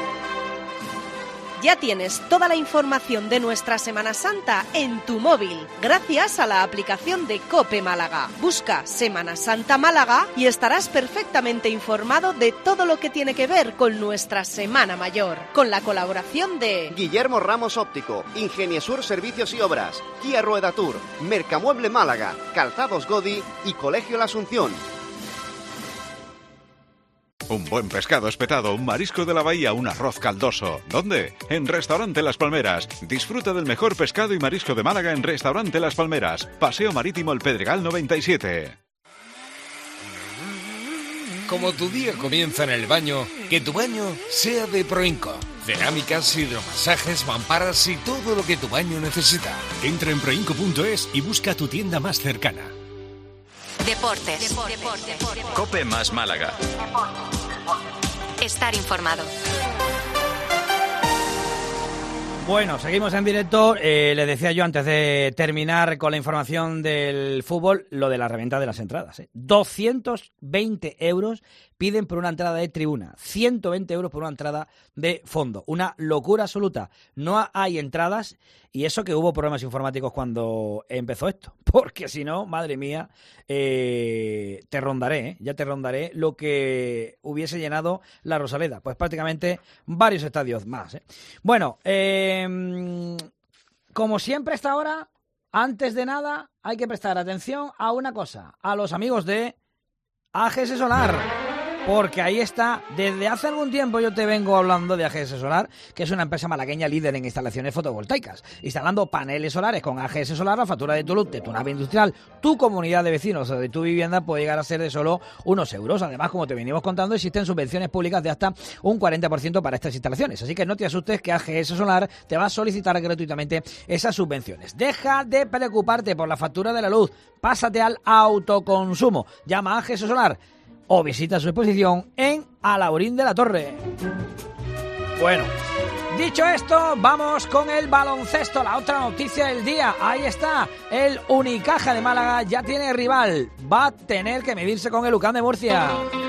Ya tienes toda la información de nuestra Semana Santa en tu móvil, gracias a la aplicación de COPE Málaga. Busca Semana Santa Málaga y estarás perfectamente informado de todo lo que tiene que ver con nuestra Semana Mayor, con la colaboración de Guillermo Ramos Óptico, Ingeniesur Servicios y Obras, Kia Rueda Tour, Mercamueble Málaga, Calzados Godi y Colegio La Asunción. Un buen pescado espetado, un marisco de la bahía, un arroz caldoso. ¿Dónde? En Restaurante Las Palmeras. Disfruta del mejor pescado y marisco de Málaga en Restaurante Las Palmeras. Paseo Marítimo El Pedregal noventa y siete. Como tu día comienza en el baño, que tu baño sea de Proinco. Cerámicas, hidromasajes, mamparas y todo lo que tu baño necesita. Entra en proinco punto es y busca tu tienda más cercana. Deportes. Deportes. Deportes. COPE más Málaga. Estar informado. Bueno, seguimos en directo. Eh, les decía yo antes de terminar con la información del fútbol, lo de la reventa de las entradas. ¿eh? doscientos veinte euros piden por una entrada de tribuna, ciento veinte euros por una entrada de fondo. Una locura absoluta. No hay entradas, y eso que hubo problemas informáticos cuando empezó esto. Porque si no, madre mía, eh, te rondaré, ¿eh? ya te rondaré lo que hubiese llenado la Rosaleda. Pues prácticamente varios estadios más. ¿eh? Bueno, eh, como siempre hasta ahora, antes de nada hay que prestar atención a una cosa, a los amigos de A G S Solar. Porque ahí está, desde hace algún tiempo yo te vengo hablando de A G S Solar, que es una empresa malagueña líder en instalaciones fotovoltaicas, instalando paneles solares con A G S Solar. La factura de tu luz, de tu nave industrial, tu comunidad de vecinos o de tu vivienda puede llegar a ser de solo unos euros. Además, como te venimos contando, existen subvenciones públicas de hasta un cuarenta por ciento para estas instalaciones, así que no te asustes que A G S Solar te va a solicitar gratuitamente esas subvenciones. Deja de preocuparte por la factura de la luz, pásate al autoconsumo, llama a A G S Solar o visita su exposición en Alaurín de la Torre. Bueno, dicho esto, vamos con el baloncesto, la otra noticia del día. Ahí está, el Unicaja de Málaga ya tiene rival, va a tener que medirse con el U C A M de Murcia.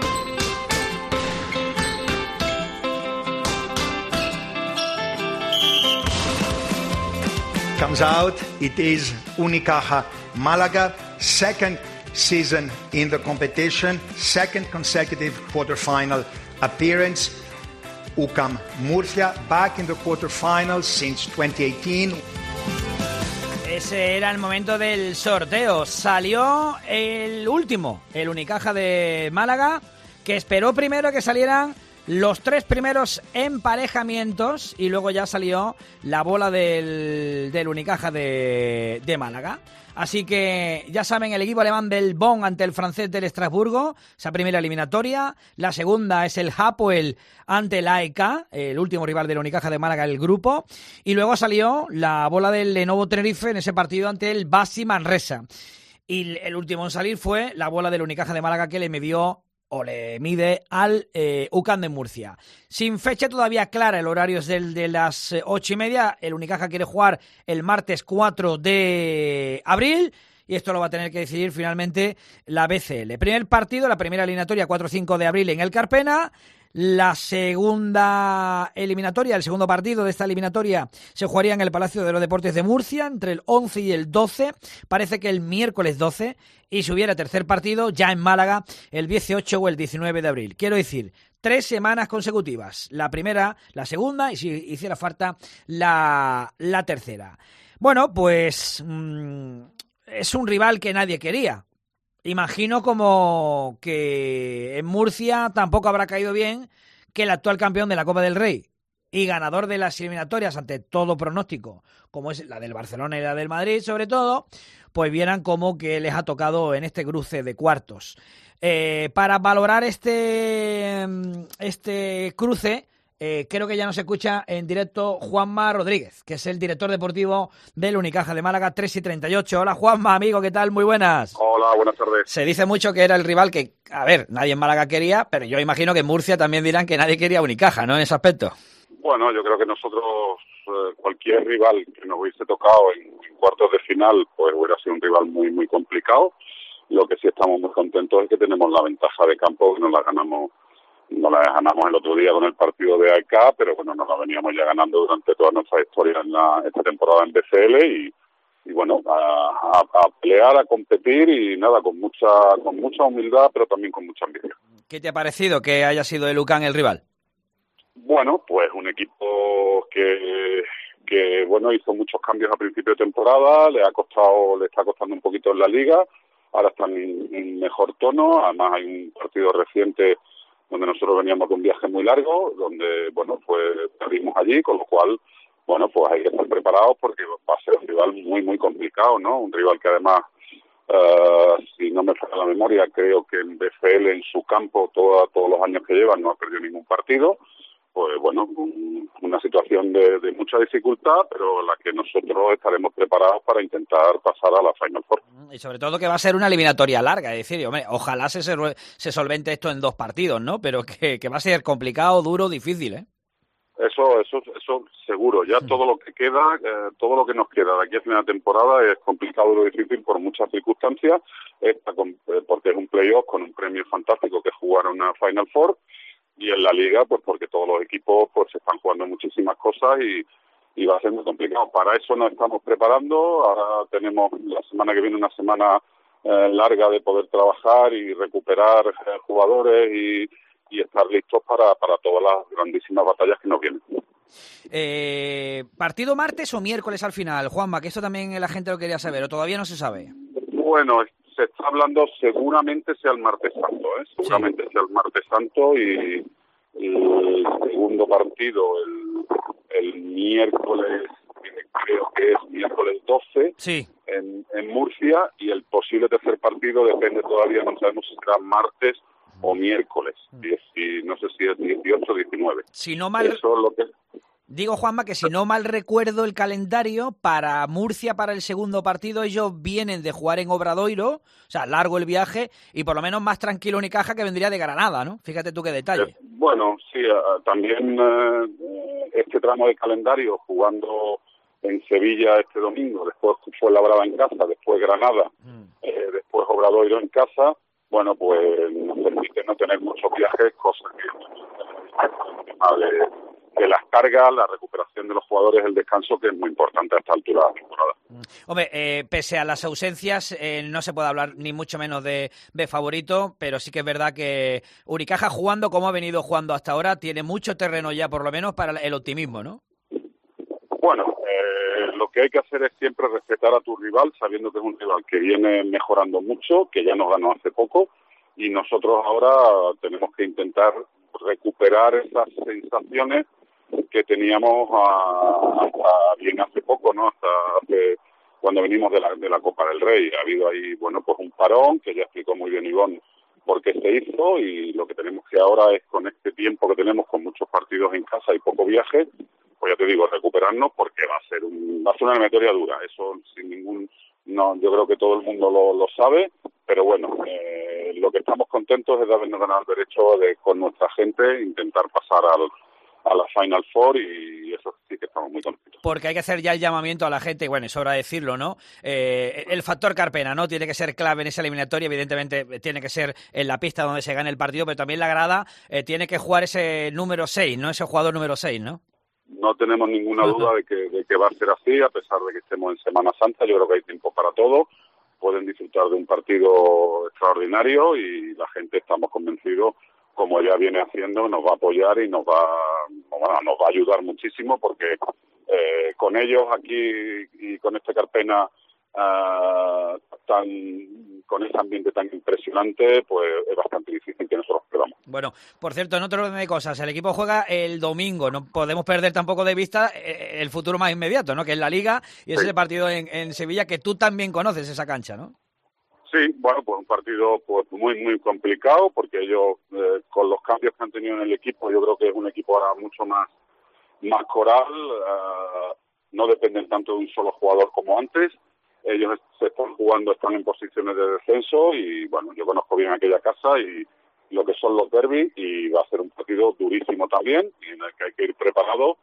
Comes out, it is Unicaja Málaga, second season in the competition, second consecutive quarterfinal appearance. U C A M Murcia back in the quarterfinals since twenty eighteen. Ese era el momento del sorteo. Salió el último, el Unicaja de Málaga, que esperó primero que salieran los tres primeros emparejamientos y luego ya salió la bola del, del Unicaja de, de Málaga. Así que ya saben, el equipo alemán del Bonn ante el francés del Estrasburgo, esa primera eliminatoria. La segunda es el Hapoel ante el A E K, el último rival del Unicaja de Málaga del grupo. Y luego salió la bola del Lenovo Tenerife en ese partido ante el Basi Manresa. Y el último en salir fue la bola del Unicaja de Málaga, que le midió o le mide al eh, U C A M de Murcia. Sin fecha todavía clara, el horario es del de las eh, ocho y media. El Unicaja quiere jugar el martes cuatro de abril y esto lo va a tener que decidir finalmente la B C L. Primer partido, la primera eliminatoria, cuatro cinco de abril en el Carpena. La segunda eliminatoria, el segundo partido de esta eliminatoria se jugaría en el Palacio de los Deportes de Murcia entre el once y el doce, parece que el miércoles doce, y si hubiera tercer partido ya en Málaga el dieciocho o el diecinueve de abril. Quiero decir, tres semanas consecutivas, la primera, la segunda y si hiciera falta la, la tercera. Bueno, pues mmm, es un rival que nadie quería. Imagino como que en Murcia tampoco habrá caído bien que el actual campeón de la Copa del Rey y ganador de las eliminatorias ante todo pronóstico, como es la del Barcelona y la del Madrid sobre todo, pues vieran como que les ha tocado en este cruce de cuartos. Eh, para valorar este, este cruce, Eh, creo que ya nos escucha en directo Juanma Rodríguez, que es el director deportivo del Unicaja de Málaga, tres y treinta y ocho. Hola Juanma, amigo, ¿qué tal? Muy buenas. Hola, buenas tardes. Se dice mucho que era el rival que, a ver, nadie en Málaga quería, pero yo imagino que en Murcia también dirán que nadie quería Unicaja, ¿no? En ese aspecto. Bueno, yo creo que nosotros, eh, cualquier rival que nos hubiese tocado en, en cuartos de final, pues hubiera sido un rival muy, muy complicado. Lo que sí estamos muy contentos es que tenemos la ventaja de campo, que nos la ganamos No la ganamos el otro día con el partido de A E K, pero bueno, nos la veníamos ya ganando durante toda nuestra historia en la, esta temporada en B C L y, y bueno, a, a, a pelear, a competir y nada, con mucha con mucha humildad, pero también con mucha ambición. ¿Qué te ha parecido que haya sido el U C A M el rival? Bueno, pues un equipo que, que bueno, hizo muchos cambios a principio de temporada, le ha costado, le está costando un poquito en la liga, ahora está en, en mejor tono, además hay un partido reciente donde nosotros veníamos de un viaje muy largo, donde, bueno, pues perdimos allí, con lo cual, bueno, pues hay que estar preparados porque va a ser un rival muy, muy complicado, ¿no? Un rival que además, uh, si no me falla la memoria, creo que en B C L, en su campo, toda, todos los años que llevan, no ha perdido ningún partido. Pues bueno, un, una situación de, de mucha dificultad, pero en la que nosotros estaremos preparados para intentar pasar a la Final Four. Y sobre todo que va a ser una eliminatoria larga, es decir, hombre, ojalá se, se solvente esto en dos partidos, ¿no? Pero que, que va a ser complicado, duro, difícil, ¿eh? Eso, eso, eso seguro. Ya todo lo que queda, eh, todo lo que nos queda de aquí a final de temporada es complicado, duro, difícil por muchas circunstancias, esta con, eh, porque es un playoff con un premio fantástico que es jugar una Final Four. Y en la liga, pues porque todos los equipos pues se están jugando muchísimas cosas y, y va a ser muy complicado. Para eso nos estamos preparando. Ahora tenemos la semana que viene una semana eh, larga de poder trabajar y recuperar eh, jugadores y, y estar listos para, para todas las grandísimas batallas que nos vienen. Eh, ¿Partido martes o miércoles al final, Juanma? Que esto también la gente lo quería saber, o todavía no se sabe. Bueno, se está hablando, seguramente sea el martes santo, ¿eh? Seguramente sí. sea el martes santo y, y el segundo partido el, el miércoles, creo que es miércoles doce, sí. en, en Murcia, y el posible tercer partido depende todavía, no sabemos si será martes o miércoles, y no sé si es dieciocho o diecinueve. Si no mal... Eso es lo que... Digo, Juanma, que si no mal recuerdo el calendario, para Murcia, para el segundo partido, ellos vienen de jugar en Obradoiro, o sea, largo el viaje, y por lo menos más tranquilo Unicaja, que vendría de Granada, ¿no? Fíjate tú qué detalle. Eh, bueno, sí, uh, también uh, este tramo de calendario, jugando en Sevilla este domingo, después Fuenlabrada en casa, después Granada, mm. eh, después Obradoiro en casa, bueno, pues nos permite no tener muchos viajes, cosas que de, de las cargas, la recuperación de los jugadores, el descanso, que es muy importante a esta altura de la temporada. Hombre, eh, pese a las ausencias, eh, no se puede hablar ni mucho menos de, de favorito, pero sí que es verdad que Unicaja, jugando como ha venido jugando hasta ahora, tiene mucho terreno ya, por lo menos, para el optimismo, ¿no? Bueno, eh, lo que hay que hacer es siempre respetar a tu rival, sabiendo que es un rival que viene mejorando mucho, que ya nos ganó hace poco, y nosotros ahora tenemos que intentar recuperar esas sensaciones que teníamos a, hasta bien hace poco, ¿no? Hasta hace, cuando venimos de la, de la Copa del Rey. Ha habido ahí, bueno, pues un parón, que ya explicó muy bien Ivonne por qué se hizo, y lo que tenemos que ahora es, con este tiempo que tenemos, con muchos partidos en casa y poco viaje, pues ya te digo, recuperarnos, porque va a ser un, va a ser una eliminatoria dura, eso sin ningún, no, yo creo que todo el mundo lo, lo sabe, pero bueno, eh, lo que estamos contentos es de habernos ganado el derecho de, con nuestra gente, intentar pasar al, a la Final Four, y eso sí que estamos muy contentos. Porque hay que hacer ya el llamamiento a la gente, y bueno, es hora de decirlo, ¿no? Eh, el factor Carpena, ¿no? Tiene que ser clave en esa eliminatoria, evidentemente tiene que ser en la pista donde se gane el partido, pero también la grada eh, tiene que jugar ese número seis, ¿no? Ese jugador número seis, ¿no? No tenemos ninguna duda de que, de que va a ser así, a pesar de que estemos en Semana Santa. Yo creo que hay tiempo para todo. Pueden disfrutar de un partido extraordinario, y la gente, estamos convencidos, como ya viene haciendo, nos va a apoyar y nos va, bueno, nos va a ayudar muchísimo, porque eh, con ellos aquí y con este Carpena uh, tan, con ese ambiente tan impresionante, pues es bastante difícil que nosotros perdamos. Bueno, por cierto, en otro orden de cosas, el equipo juega el domingo, no podemos perder tampoco de vista el futuro más inmediato, ¿no? Que es la Liga, y es sí. el partido en, en Sevilla, que tú también conoces esa cancha, ¿no? Sí, bueno, pues un partido pues muy, muy complicado, porque ellos, eh, con los cambios que han tenido en el equipo, yo creo que es un equipo ahora mucho más, más coral, uh, no dependen tanto de un solo jugador como antes. Ellos se están jugando, están en posiciones de descenso, y bueno, yo conozco bien aquella casa y lo que son los derbis, y va a ser un partido durísimo también, en el que hay que ir preparado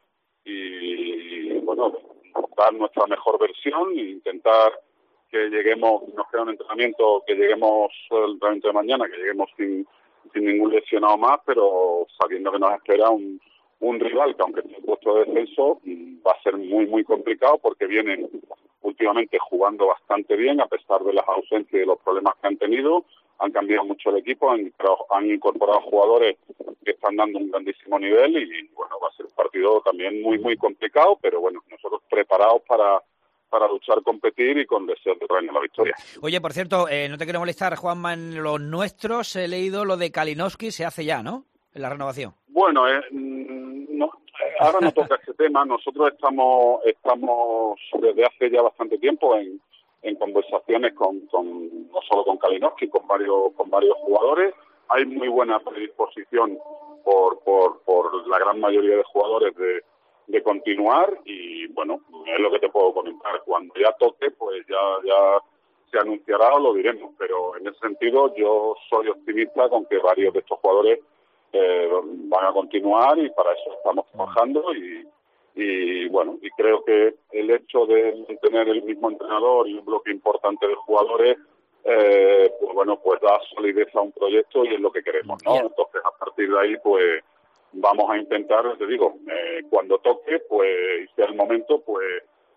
y, bueno, dar nuestra mejor versión e intentar que lleguemos, nos queda un entrenamiento, que lleguemos el entrenamiento de mañana, que lleguemos sin, sin ningún lesionado más, pero sabiendo que nos espera un, un rival que, aunque esté en puesto de descenso, va a ser muy, muy complicado, porque vienen últimamente jugando bastante bien, a pesar de las ausencias y de los problemas que han tenido. Han cambiado mucho el equipo, han, han incorporado jugadores que están dando un grandísimo nivel, y bueno, va a ser un partido también muy, muy complicado, pero bueno, nosotros preparados para para luchar, competir y con deseo de traernos la victoria. Oye, por cierto, eh, no te quiero molestar, Juanma, en los nuestros he leído lo de Kalinowski, se hace ya, ¿no? En la renovación. Bueno, eh, no, ahora no toca ese tema. Nosotros estamos estamos desde hace ya bastante tiempo en, en conversaciones con, con no solo con Kalinowski, con varios con varios jugadores. Hay muy buena predisposición por por por la gran mayoría de jugadores de de continuar, y bueno, es lo que te puedo comentar. Cuando ya toque, pues ya ya se anunciará o lo diremos, pero en ese sentido yo soy optimista con que varios de estos jugadores eh, van a continuar, y para eso estamos trabajando, y, y bueno, y creo que el hecho de tener el mismo entrenador y un bloque importante de jugadores, eh, pues bueno, pues da solidez a un proyecto, y es lo que queremos, ¿no? Entonces, a partir de ahí, pues vamos a intentar, te digo, eh, cuando toque, pues, y sea el momento, pues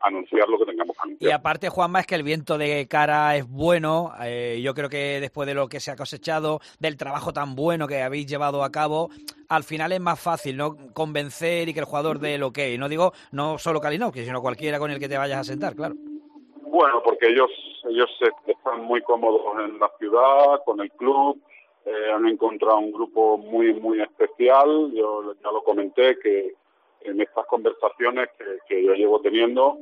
anunciar lo que tengamos que anunciar. Y aparte, Juanma, es que el viento de cara es bueno. Eh, yo creo que después de lo que se ha cosechado, del trabajo tan bueno que habéis llevado a cabo, al final es más fácil, ¿no?, convencer y que el jugador dé el ok. No digo no solo Kalinowski, sino cualquiera con el que te vayas a sentar, claro. Bueno, porque ellos ellos están muy cómodos en la ciudad, con el club, eh, han encontrado un grupo muy muy especial. Yo ya lo comenté que en estas conversaciones que, que yo llevo teniendo,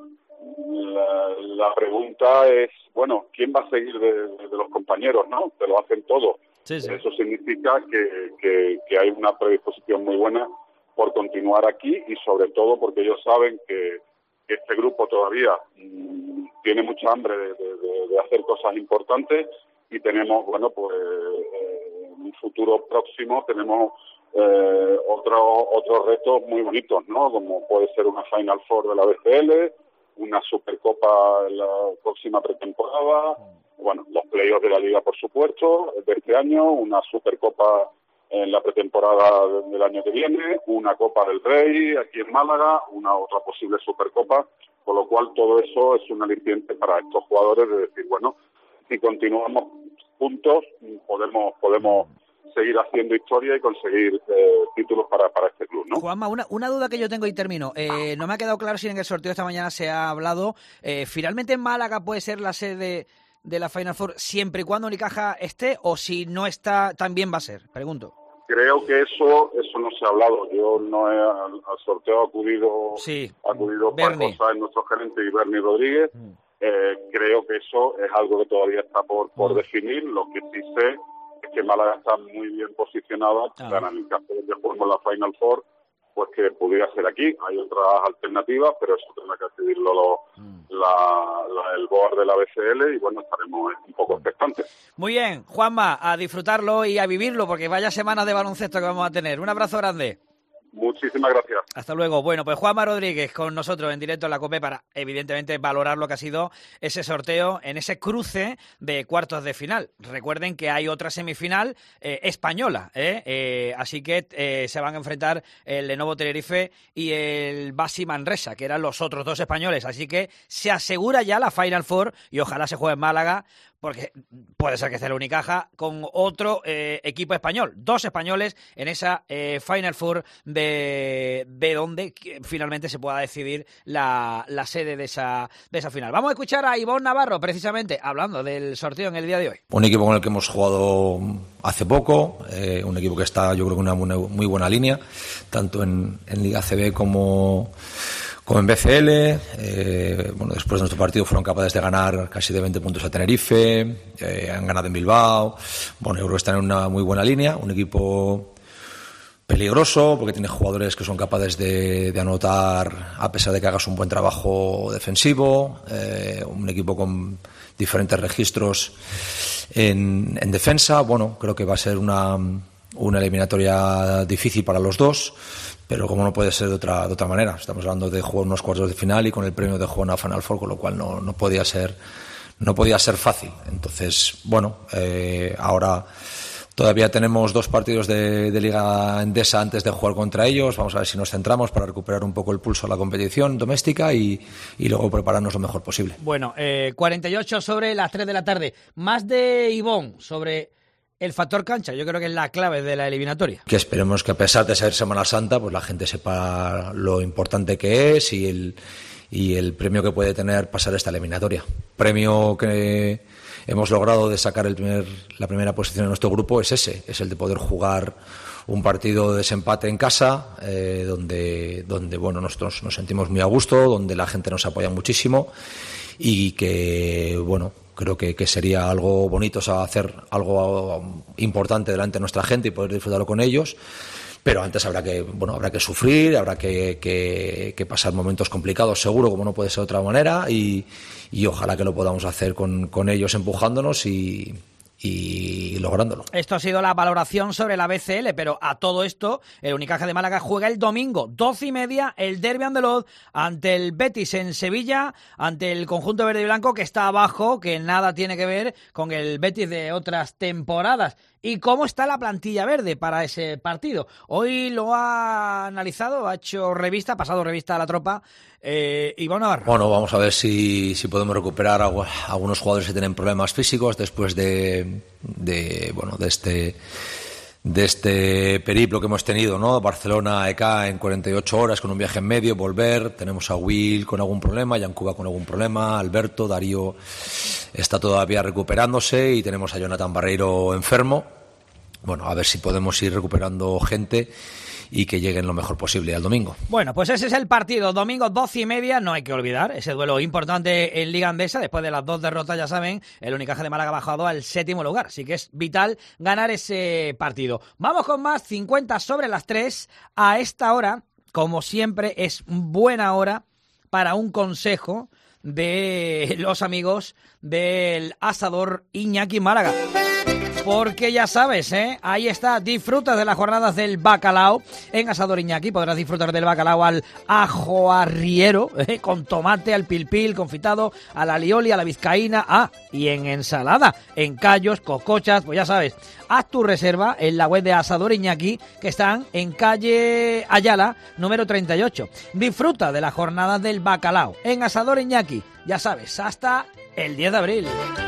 la, la pregunta es, bueno, ¿quién va a seguir de, de, de los compañeros, no? Te lo hacen todos. Sí, sí. Eso significa que, que, que hay una predisposición muy buena por continuar aquí y sobre todo porque ellos saben que, que este grupo todavía mmm, tiene mucha hambre de, de, de hacer cosas importantes y tenemos, bueno, pues eh, en un futuro próximo tenemos eh, otros otros retos muy bonitos, ¿no? Como puede ser una Final Four de la B C L, una Supercopa en la próxima pretemporada, bueno, los playoffs de la Liga, por supuesto, de este año, una Supercopa en la pretemporada del año que viene, una Copa del Rey aquí en Málaga, una otra posible Supercopa, con lo cual todo eso es un aliciente para estos jugadores de decir, bueno, si continuamos juntos podemos podemos seguir haciendo historia y conseguir eh, títulos para, para este club, ¿no? Juanma, una, una duda que yo tengo y termino. Eh, no me ha quedado claro si en el sorteo esta mañana se ha hablado. Eh, ¿Finalmente Málaga puede ser la sede de la Final Four siempre y cuando Unicaja esté, o si no está también va a ser? Pregunto. Creo que eso eso no se ha hablado. Yo no he al, al sorteo acudido sí. acudido Paco Sáenz, nuestro gerente, y Bernie Rodríguez. Mm. Eh, creo que eso es algo que todavía está por, por mm. definir. Lo que sí sé es que Málaga está muy bien posicionada, ah. para en el caso de que juguemos la Final Four, pues que pudiera ser aquí. Hay otras alternativas, pero eso tendrá que decidirlo lo, mm. la, la, el board de la B C L y bueno, estaremos un poco expectantes. Muy bien, Juanma, a disfrutarlo y a vivirlo, porque vaya semana de baloncesto que vamos a tener. Un abrazo grande. Muchísimas gracias. Hasta luego. Bueno, pues Juanma Rodríguez con nosotros en directo en la COPE para, evidentemente, valorar lo que ha sido ese sorteo en ese cruce de cuartos de final. Recuerden que hay otra semifinal eh, española, ¿eh? Eh, así que eh, se van a enfrentar el Lenovo Tenerife y el Basi Manresa, que eran los otros dos españoles. Así que se asegura ya la Final Four y ojalá se juegue en Málaga, porque puede ser que esté la Unicaja con otro eh, equipo español. Dos españoles en esa eh, Final Four de, de donde finalmente se pueda decidir la, la sede de esa, de esa final. Vamos a escuchar a Ivonne Navarro, precisamente, hablando del sorteo en el día de hoy. Un equipo con el que hemos jugado hace poco, eh, un equipo que está, yo creo, con una muy buena línea, tanto en, en Liga C B como... como en B C L. Eh, bueno, después de nuestro partido fueron capaces de ganar casi de veinte puntos a Tenerife, eh, han ganado en Bilbao. Bueno, yo creo que están en una muy buena línea, un equipo peligroso porque tiene jugadores que son capaces de, de anotar a pesar de que hagas un buen trabajo defensivo, eh, un equipo con diferentes registros en, en defensa. Bueno, creo que va a ser una, una eliminatoria difícil para los dos, pero como no puede ser de otra de otra manera. Estamos hablando de jugar unos cuartos de final y con el premio de jugar una Final Four, con lo cual no, no podía ser no podía ser fácil. Entonces, bueno, eh, ahora todavía tenemos dos partidos de, de Liga Endesa antes de jugar contra ellos. Vamos a ver si nos centramos para recuperar un poco el pulso a la competición doméstica y, y luego prepararnos lo mejor posible. Bueno, eh, cuarenta y ocho sobre las tres de la tarde. Más de Ivonne sobre el factor cancha. Yo creo que es la clave de la eliminatoria. Que esperemos que a pesar de ser Semana Santa, pues la gente sepa lo importante que es y el, y el premio que puede tener pasar esta eliminatoria. Premio que hemos logrado de sacar el primer, la primera posición en nuestro grupo es ese, es el de poder jugar un partido de desempate en casa, eh, donde, donde bueno, nosotros nos sentimos muy a gusto, donde la gente nos apoya muchísimo y que, bueno, creo que, que sería algo bonito, o sea, hacer algo importante delante de nuestra gente y poder disfrutarlo con ellos. Pero antes habrá que, bueno, habrá que sufrir, habrá que, que, que pasar momentos complicados, seguro, como no puede ser de otra manera, y, y ojalá que lo podamos hacer con, con ellos empujándonos y, y lográndolo. Esto ha sido la valoración sobre la B C L, pero a todo esto, el Unicaja de Málaga juega el domingo, doce y media, el Derbi andaluz ante el Betis en Sevilla, ante el conjunto verde y blanco que está abajo, que nada tiene que ver con el Betis de otras temporadas. y cómo está la plantilla verde para ese partido. Hoy lo ha analizado, ha hecho revista, ha pasado revista a la tropa, eh, Iván Navarro. Bueno, vamos a ver si, si podemos recuperar a, a algunos jugadores que tienen problemas físicos después de, de bueno, de este... de este periplo que hemos tenido, ¿no? Barcelona, E K en cuarenta y ocho horas con un viaje en medio, volver, tenemos a Will con algún problema, Yancuba con algún problema, Alberto, Darío está todavía recuperándose y tenemos a Jonathan Barreiro enfermo. Bueno, a ver si podemos ir recuperando gente y que lleguen lo mejor posible al domingo. Bueno, pues ese es el partido, domingo doce y media, no hay que olvidar, ese duelo importante en Liga Andesa, después de las dos derrotas, ya saben, el Unicaja de Málaga ha bajado al séptimo lugar, así que es vital ganar ese partido. Vamos con más, cincuenta sobre las tres, a esta hora, como siempre, es buena hora para un consejo de los amigos del asador Iñaki Málaga. Porque ya sabes, ¿eh? Ahí está, disfrutas de las jornadas del bacalao en Asador Iñaki, podrás disfrutar del bacalao al ajo arriero, ¿eh? Con tomate, al pilpil, confitado, a la alioli, a la vizcaína, ah, y en ensalada, en callos, cocochas, pues ya sabes, haz tu reserva en la web de Asador Iñaki, que están en calle Ayala, número treinta y ocho. Disfruta de las jornadas del bacalao en Asador Iñaki, ya sabes, hasta el diez de abril.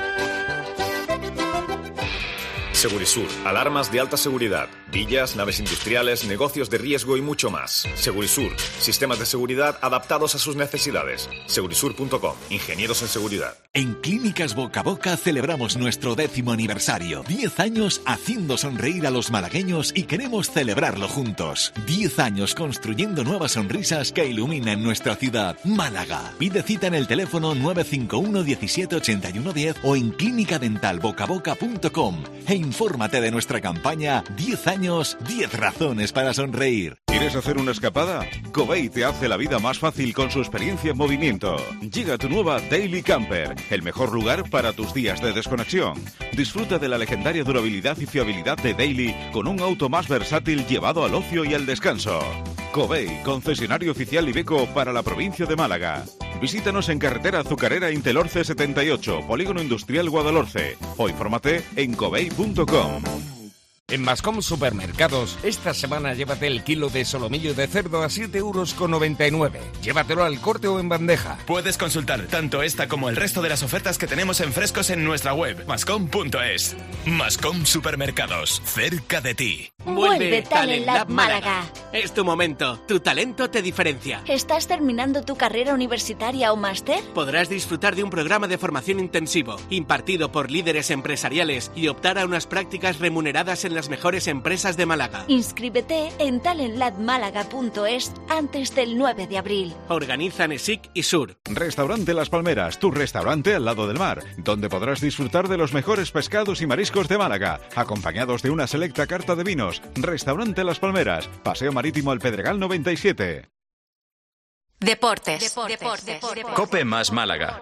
Segurisur, alarmas de alta seguridad, villas, naves industriales, negocios de riesgo y mucho más. Segurisur, sistemas de seguridad adaptados a sus necesidades. Segurisur punto com, ingenieros en seguridad. En Clínicas Boca a Boca celebramos nuestro décimo aniversario. Diez años haciendo sonreír a los malagueños y queremos celebrarlo juntos. Diez años construyendo nuevas sonrisas que iluminen nuestra ciudad, Málaga. Pide cita en el teléfono nueve cinco uno diecisiete ochenta y uno diez o en clínica dental boca boca punto com. E infórmate de nuestra campaña diez años, diez razones para sonreír. ¿Quieres hacer una escapada? Covey te hace la vida más fácil con su experiencia en movimiento. Llega tu nueva Daily Camper, el mejor lugar para tus días de desconexión. Disfruta de la legendaria durabilidad y fiabilidad de Daily con un auto más versátil llevado al ocio y al descanso. Covey, concesionario oficial Iveco para la provincia de Málaga. Visítanos en carretera Azucarera Intelorce setenta y ocho, Polígono Industrial Guadalhorce, o infórmate en covey punto com. En Mascom Supermercados, esta semana llévate el kilo de solomillo de cerdo a siete euros con noventa y nueve. Llévatelo al corte o en bandeja. Puedes consultar tanto esta como el resto de las ofertas que tenemos en frescos en nuestra web, mascom punto es. Mascom Supermercados, cerca de ti. Vuelve Talent Lab Málaga. Es tu momento, tu talento te diferencia. ¿Estás terminando tu carrera universitaria o máster? Podrás disfrutar de un programa de formación intensivo, impartido por líderes empresariales y optar a unas prácticas remuneradas en las mejores empresas de Málaga. Inscríbete en talent lab málaga punto es antes del nueve de abril. Organizan E S I C y Sur. Restaurante Las Palmeras, tu restaurante al lado del mar, donde podrás disfrutar de los mejores pescados y mariscos de Málaga, acompañados de una selecta carta de vinos. Restaurante Las Palmeras, Paseo Marítimo El Pedregal noventa y siete. Deportes. Deportes. Deportes. Deportes. Cope más Málaga.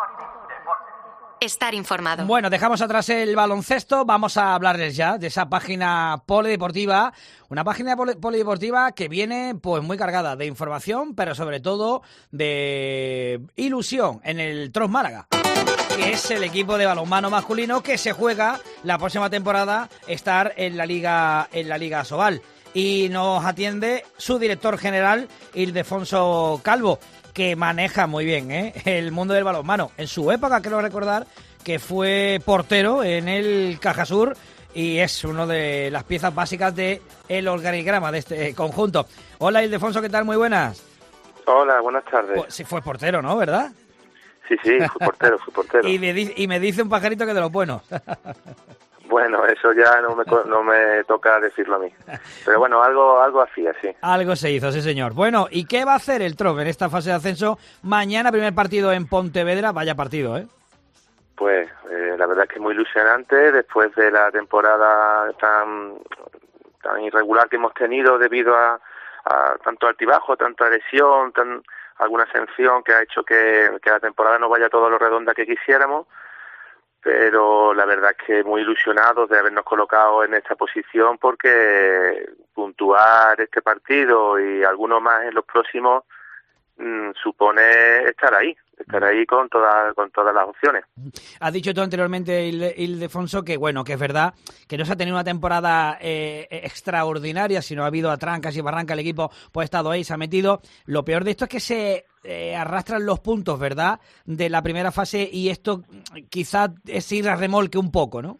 Estar informado. Bueno, dejamos atrás el baloncesto, vamos a hablarles ya de esa página polideportiva, una página polideportiva que viene pues muy cargada de información, pero sobre todo de ilusión en el Tros Málaga, que es el equipo de balonmano masculino que se juega la próxima temporada estar en la Liga en la Liga Sobal. Y nos atiende su director general, Ildefonso Calvo, que maneja muy bien ¿eh? el mundo del balonmano. En su época, creo recordar, que fue portero en el Cajasur y es una de las piezas básicas del organigrama de este conjunto. Hola, Ildefonso, ¿qué tal? Muy buenas. Hola, buenas tardes. Pues, sí, fue portero, ¿no? ¿Verdad? Sí, sí, fui portero, fui portero. y, me dice, y me dice un pajarito que de los buenos. Bueno, eso ya no me, no me toca decirlo a mí. Pero bueno, algo algo hacía, sí. Algo se hizo, sí señor. Bueno, ¿y qué va a hacer el T R O P en esta fase de ascenso? Mañana, primer partido en Pontevedra. Vaya partido, ¿eh? Pues eh, la verdad es que muy ilusionante después de la temporada tan tan irregular que hemos tenido debido a, a tanto altibajo, tanta lesión, tan, alguna sanción que ha hecho que, que la temporada no vaya todo lo redonda que quisiéramos. Pero la verdad es que muy ilusionados de habernos colocado en esta posición porque puntuar este partido y alguno más en los próximos mmm, supone estar ahí. estar ahí con todas con todas las opciones. Has dicho tú anteriormente, Il- Ildefonso, que bueno, que es verdad que no se ha tenido una temporada eh, extraordinaria, sino ha habido a trancas y barrancas, el equipo pues ha estado ahí, se ha metido. Lo peor de esto es que se eh, arrastran los puntos, ¿verdad?, de la primera fase, y esto quizás es ir a remolque un poco, ¿no?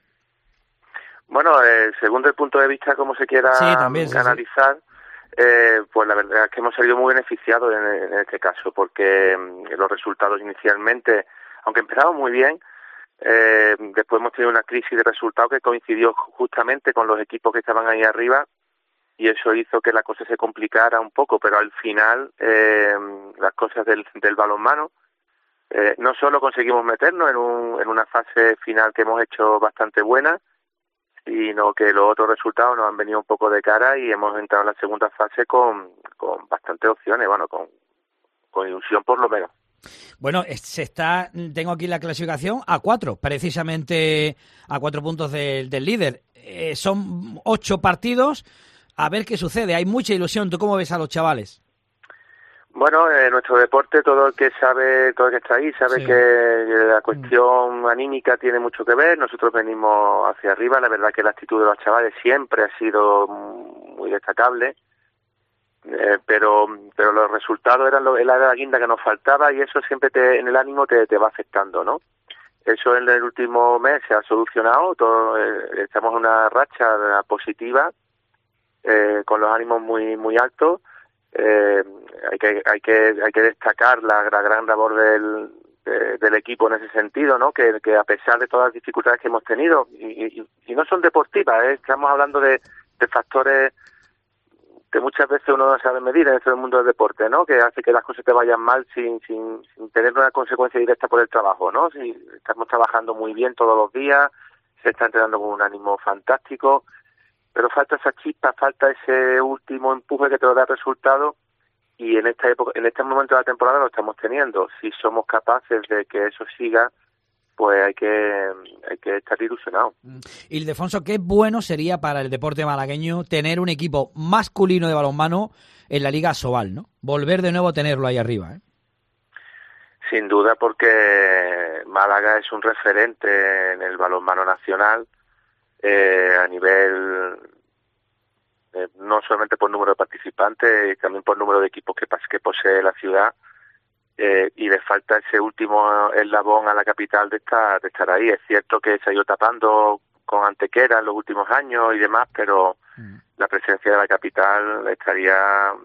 Bueno, eh, según el punto de vista como se quiera Sí, también, sí, analizar, Eh, pues la verdad es que hemos salido muy beneficiados en, en este caso, porque mm, los resultados inicialmente, aunque empezamos muy bien, eh, después hemos tenido una crisis de resultados que coincidió justamente con los equipos que estaban ahí arriba, y eso hizo que la cosa se complicara un poco, pero al final eh, las cosas del, del balonmano, eh, no solo conseguimos meternos en, un, en una fase final que hemos hecho bastante buena, sino que los otros resultados nos han venido un poco de cara y hemos entrado en la segunda fase con, con bastantes opciones, bueno, con, con ilusión por lo menos. Bueno, se está, tengo aquí la clasificación a cuatro, precisamente a cuatro puntos del, del líder. Eh, son ocho partidos, a ver qué sucede. Hay mucha ilusión. ¿Tú cómo ves a los chavales? Bueno, en nuestro deporte todo el que sabe, todo el que está ahí sabe Sí. que la cuestión anímica tiene mucho que ver. Nosotros venimos hacia arriba, la verdad que la actitud de los chavales siempre ha sido muy destacable, eh, pero pero los resultados eran lo, era la guinda que nos faltaba, y eso siempre te, en el ánimo te, te va afectando, ¿no? Eso en el último mes se ha solucionado, todo, eh, estamos en una racha positiva, eh, con los ánimos muy muy altos. Eh, hay que hay que hay que destacar la, la gran labor del, de, del equipo en ese sentido, ¿no? Que, que a pesar de todas las dificultades que hemos tenido, y, y, y no son deportivas, ¿eh? Estamos hablando de, de factores que muchas veces uno no sabe medir en este mundo del deporte, ¿no? Que hace que las cosas te vayan mal sin, sin, sin tener una consecuencia directa por el trabajo, ¿no? Si estamos trabajando muy bien todos los días, se está entrenando con un ánimo fantástico, pero falta esa chispa, falta ese último empuje que te lo da el resultado, y en esta época, en este momento de la temporada lo estamos teniendo. Si somos capaces de que eso siga, pues hay que hay que estar ilusionados. Ildefonso, qué bueno sería para el deporte malagueño tener un equipo masculino de balonmano en la Liga Asobal, ¿no? Volver de nuevo a tenerlo ahí arriba, ¿eh? Sin duda, porque Málaga es un referente en el balonmano nacional, eh, a nivel, eh, no solamente por número de participantes, también por número de equipos que, que posee la ciudad, eh, y le falta ese último eslabón a la capital de estar, de estar ahí. Es cierto que se ha ido tapando con Antequera en los últimos años y demás, pero mm. la presencia de la capital estaría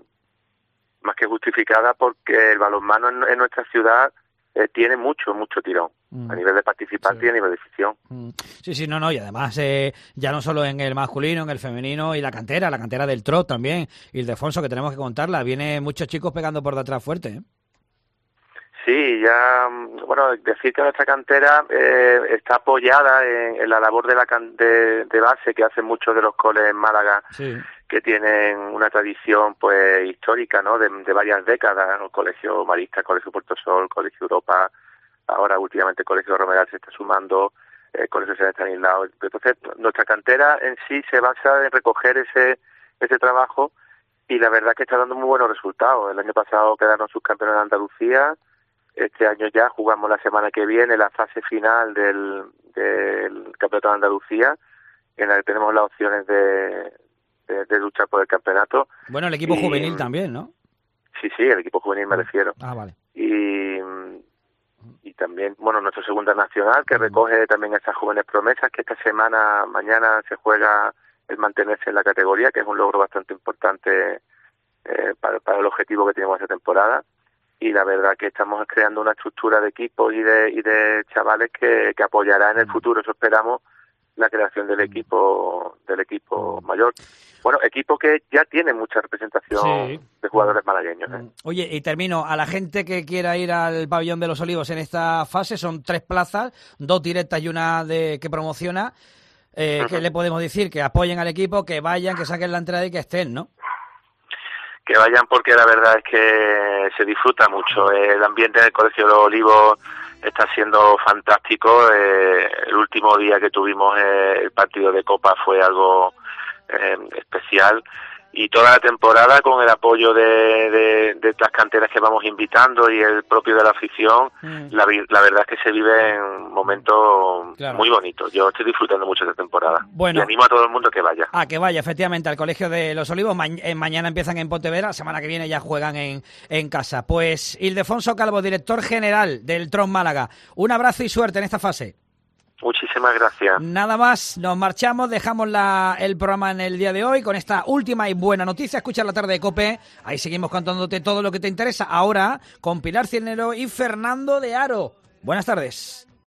más que justificada, porque el balonmano en, en nuestra ciudad eh, tiene mucho, mucho tirón, mm. a nivel de participantes, sí, y a nivel de afición. Mm. Sí, sí, no, no, y además eh, ya no solo en el masculino, en el femenino, y la cantera, la cantera del Trot también, y Ildefonso, que tenemos que contarla, viene muchos chicos pegando por detrás fuerte, ¿eh? Sí, ya, bueno, decir que nuestra cantera eh, está apoyada en, en la labor de la can de, de base que hacen muchos de los coles en Málaga, sí, que tienen una tradición pues histórica, ¿no? De, de varias décadas, ¿no? Colegio Marista, Colegio Puerto Sol, Colegio Europa, ahora últimamente Colegio Romeral se está sumando, eh, Colegio San Estanislao. Entonces, nuestra cantera en sí se basa en recoger ese ese trabajo, y la verdad que está dando muy buenos resultados. El año pasado quedaron subcampeones de Andalucía. Este año ya jugamos la semana que viene la fase final del, del Campeonato de Andalucía, en la que tenemos las opciones de, de, de luchar por el campeonato. Bueno, el equipo y, juvenil también, ¿no? Sí, sí, el equipo juvenil me refiero. Ah, vale. Y, y también, bueno, nuestra segunda nacional, que recoge también esas jóvenes promesas, que esta semana, mañana se juega el mantenerse en la categoría, que es un logro bastante importante eh, para, para el objetivo que tenemos esta temporada. Y la verdad que estamos creando una estructura de equipos y de y de chavales que, que apoyará en el futuro, eso esperamos, la creación del equipo del equipo mayor. Bueno, equipo que ya tiene mucha representación, sí, de jugadores malagueños, ¿eh? Oye, y termino, a la gente que quiera ir al Pabellón de los Olivos en esta fase, son tres plazas, dos directas y una de que promociona. Eh, uh-huh. ¿Qué le podemos decir? Que apoyen al equipo, que vayan, que saquen la entrada y que estén, ¿no? Que vayan, porque la verdad es que se disfruta mucho. El ambiente del Colegio de los Olivos está siendo fantástico. Eh, el último día que tuvimos eh, el partido de Copa fue algo eh, especial. y toda la temporada con el apoyo de, de, de las canteras que vamos invitando y el propio de la afición, mm. la, la verdad es que se vive en momentos claro. muy bonitos. Yo estoy disfrutando mucho de esta temporada bueno, y animo a todo el mundo que vaya. A que vaya, efectivamente, al Colegio de los Olivos. Ma mañana empiezan en Pontevedra, la semana que viene ya juegan en, en casa. Pues Ildefonso Calvo, director general del Tron Málaga, un abrazo y suerte en esta fase. Muchísimas gracias. Nada más, nos marchamos, dejamos la, el programa en el día de hoy con esta última y buena noticia. Escuchar la tarde de COPE, ahí seguimos contándote todo lo que te interesa. Ahora con Pilar Ciernero y Fernando de Aro. Buenas tardes.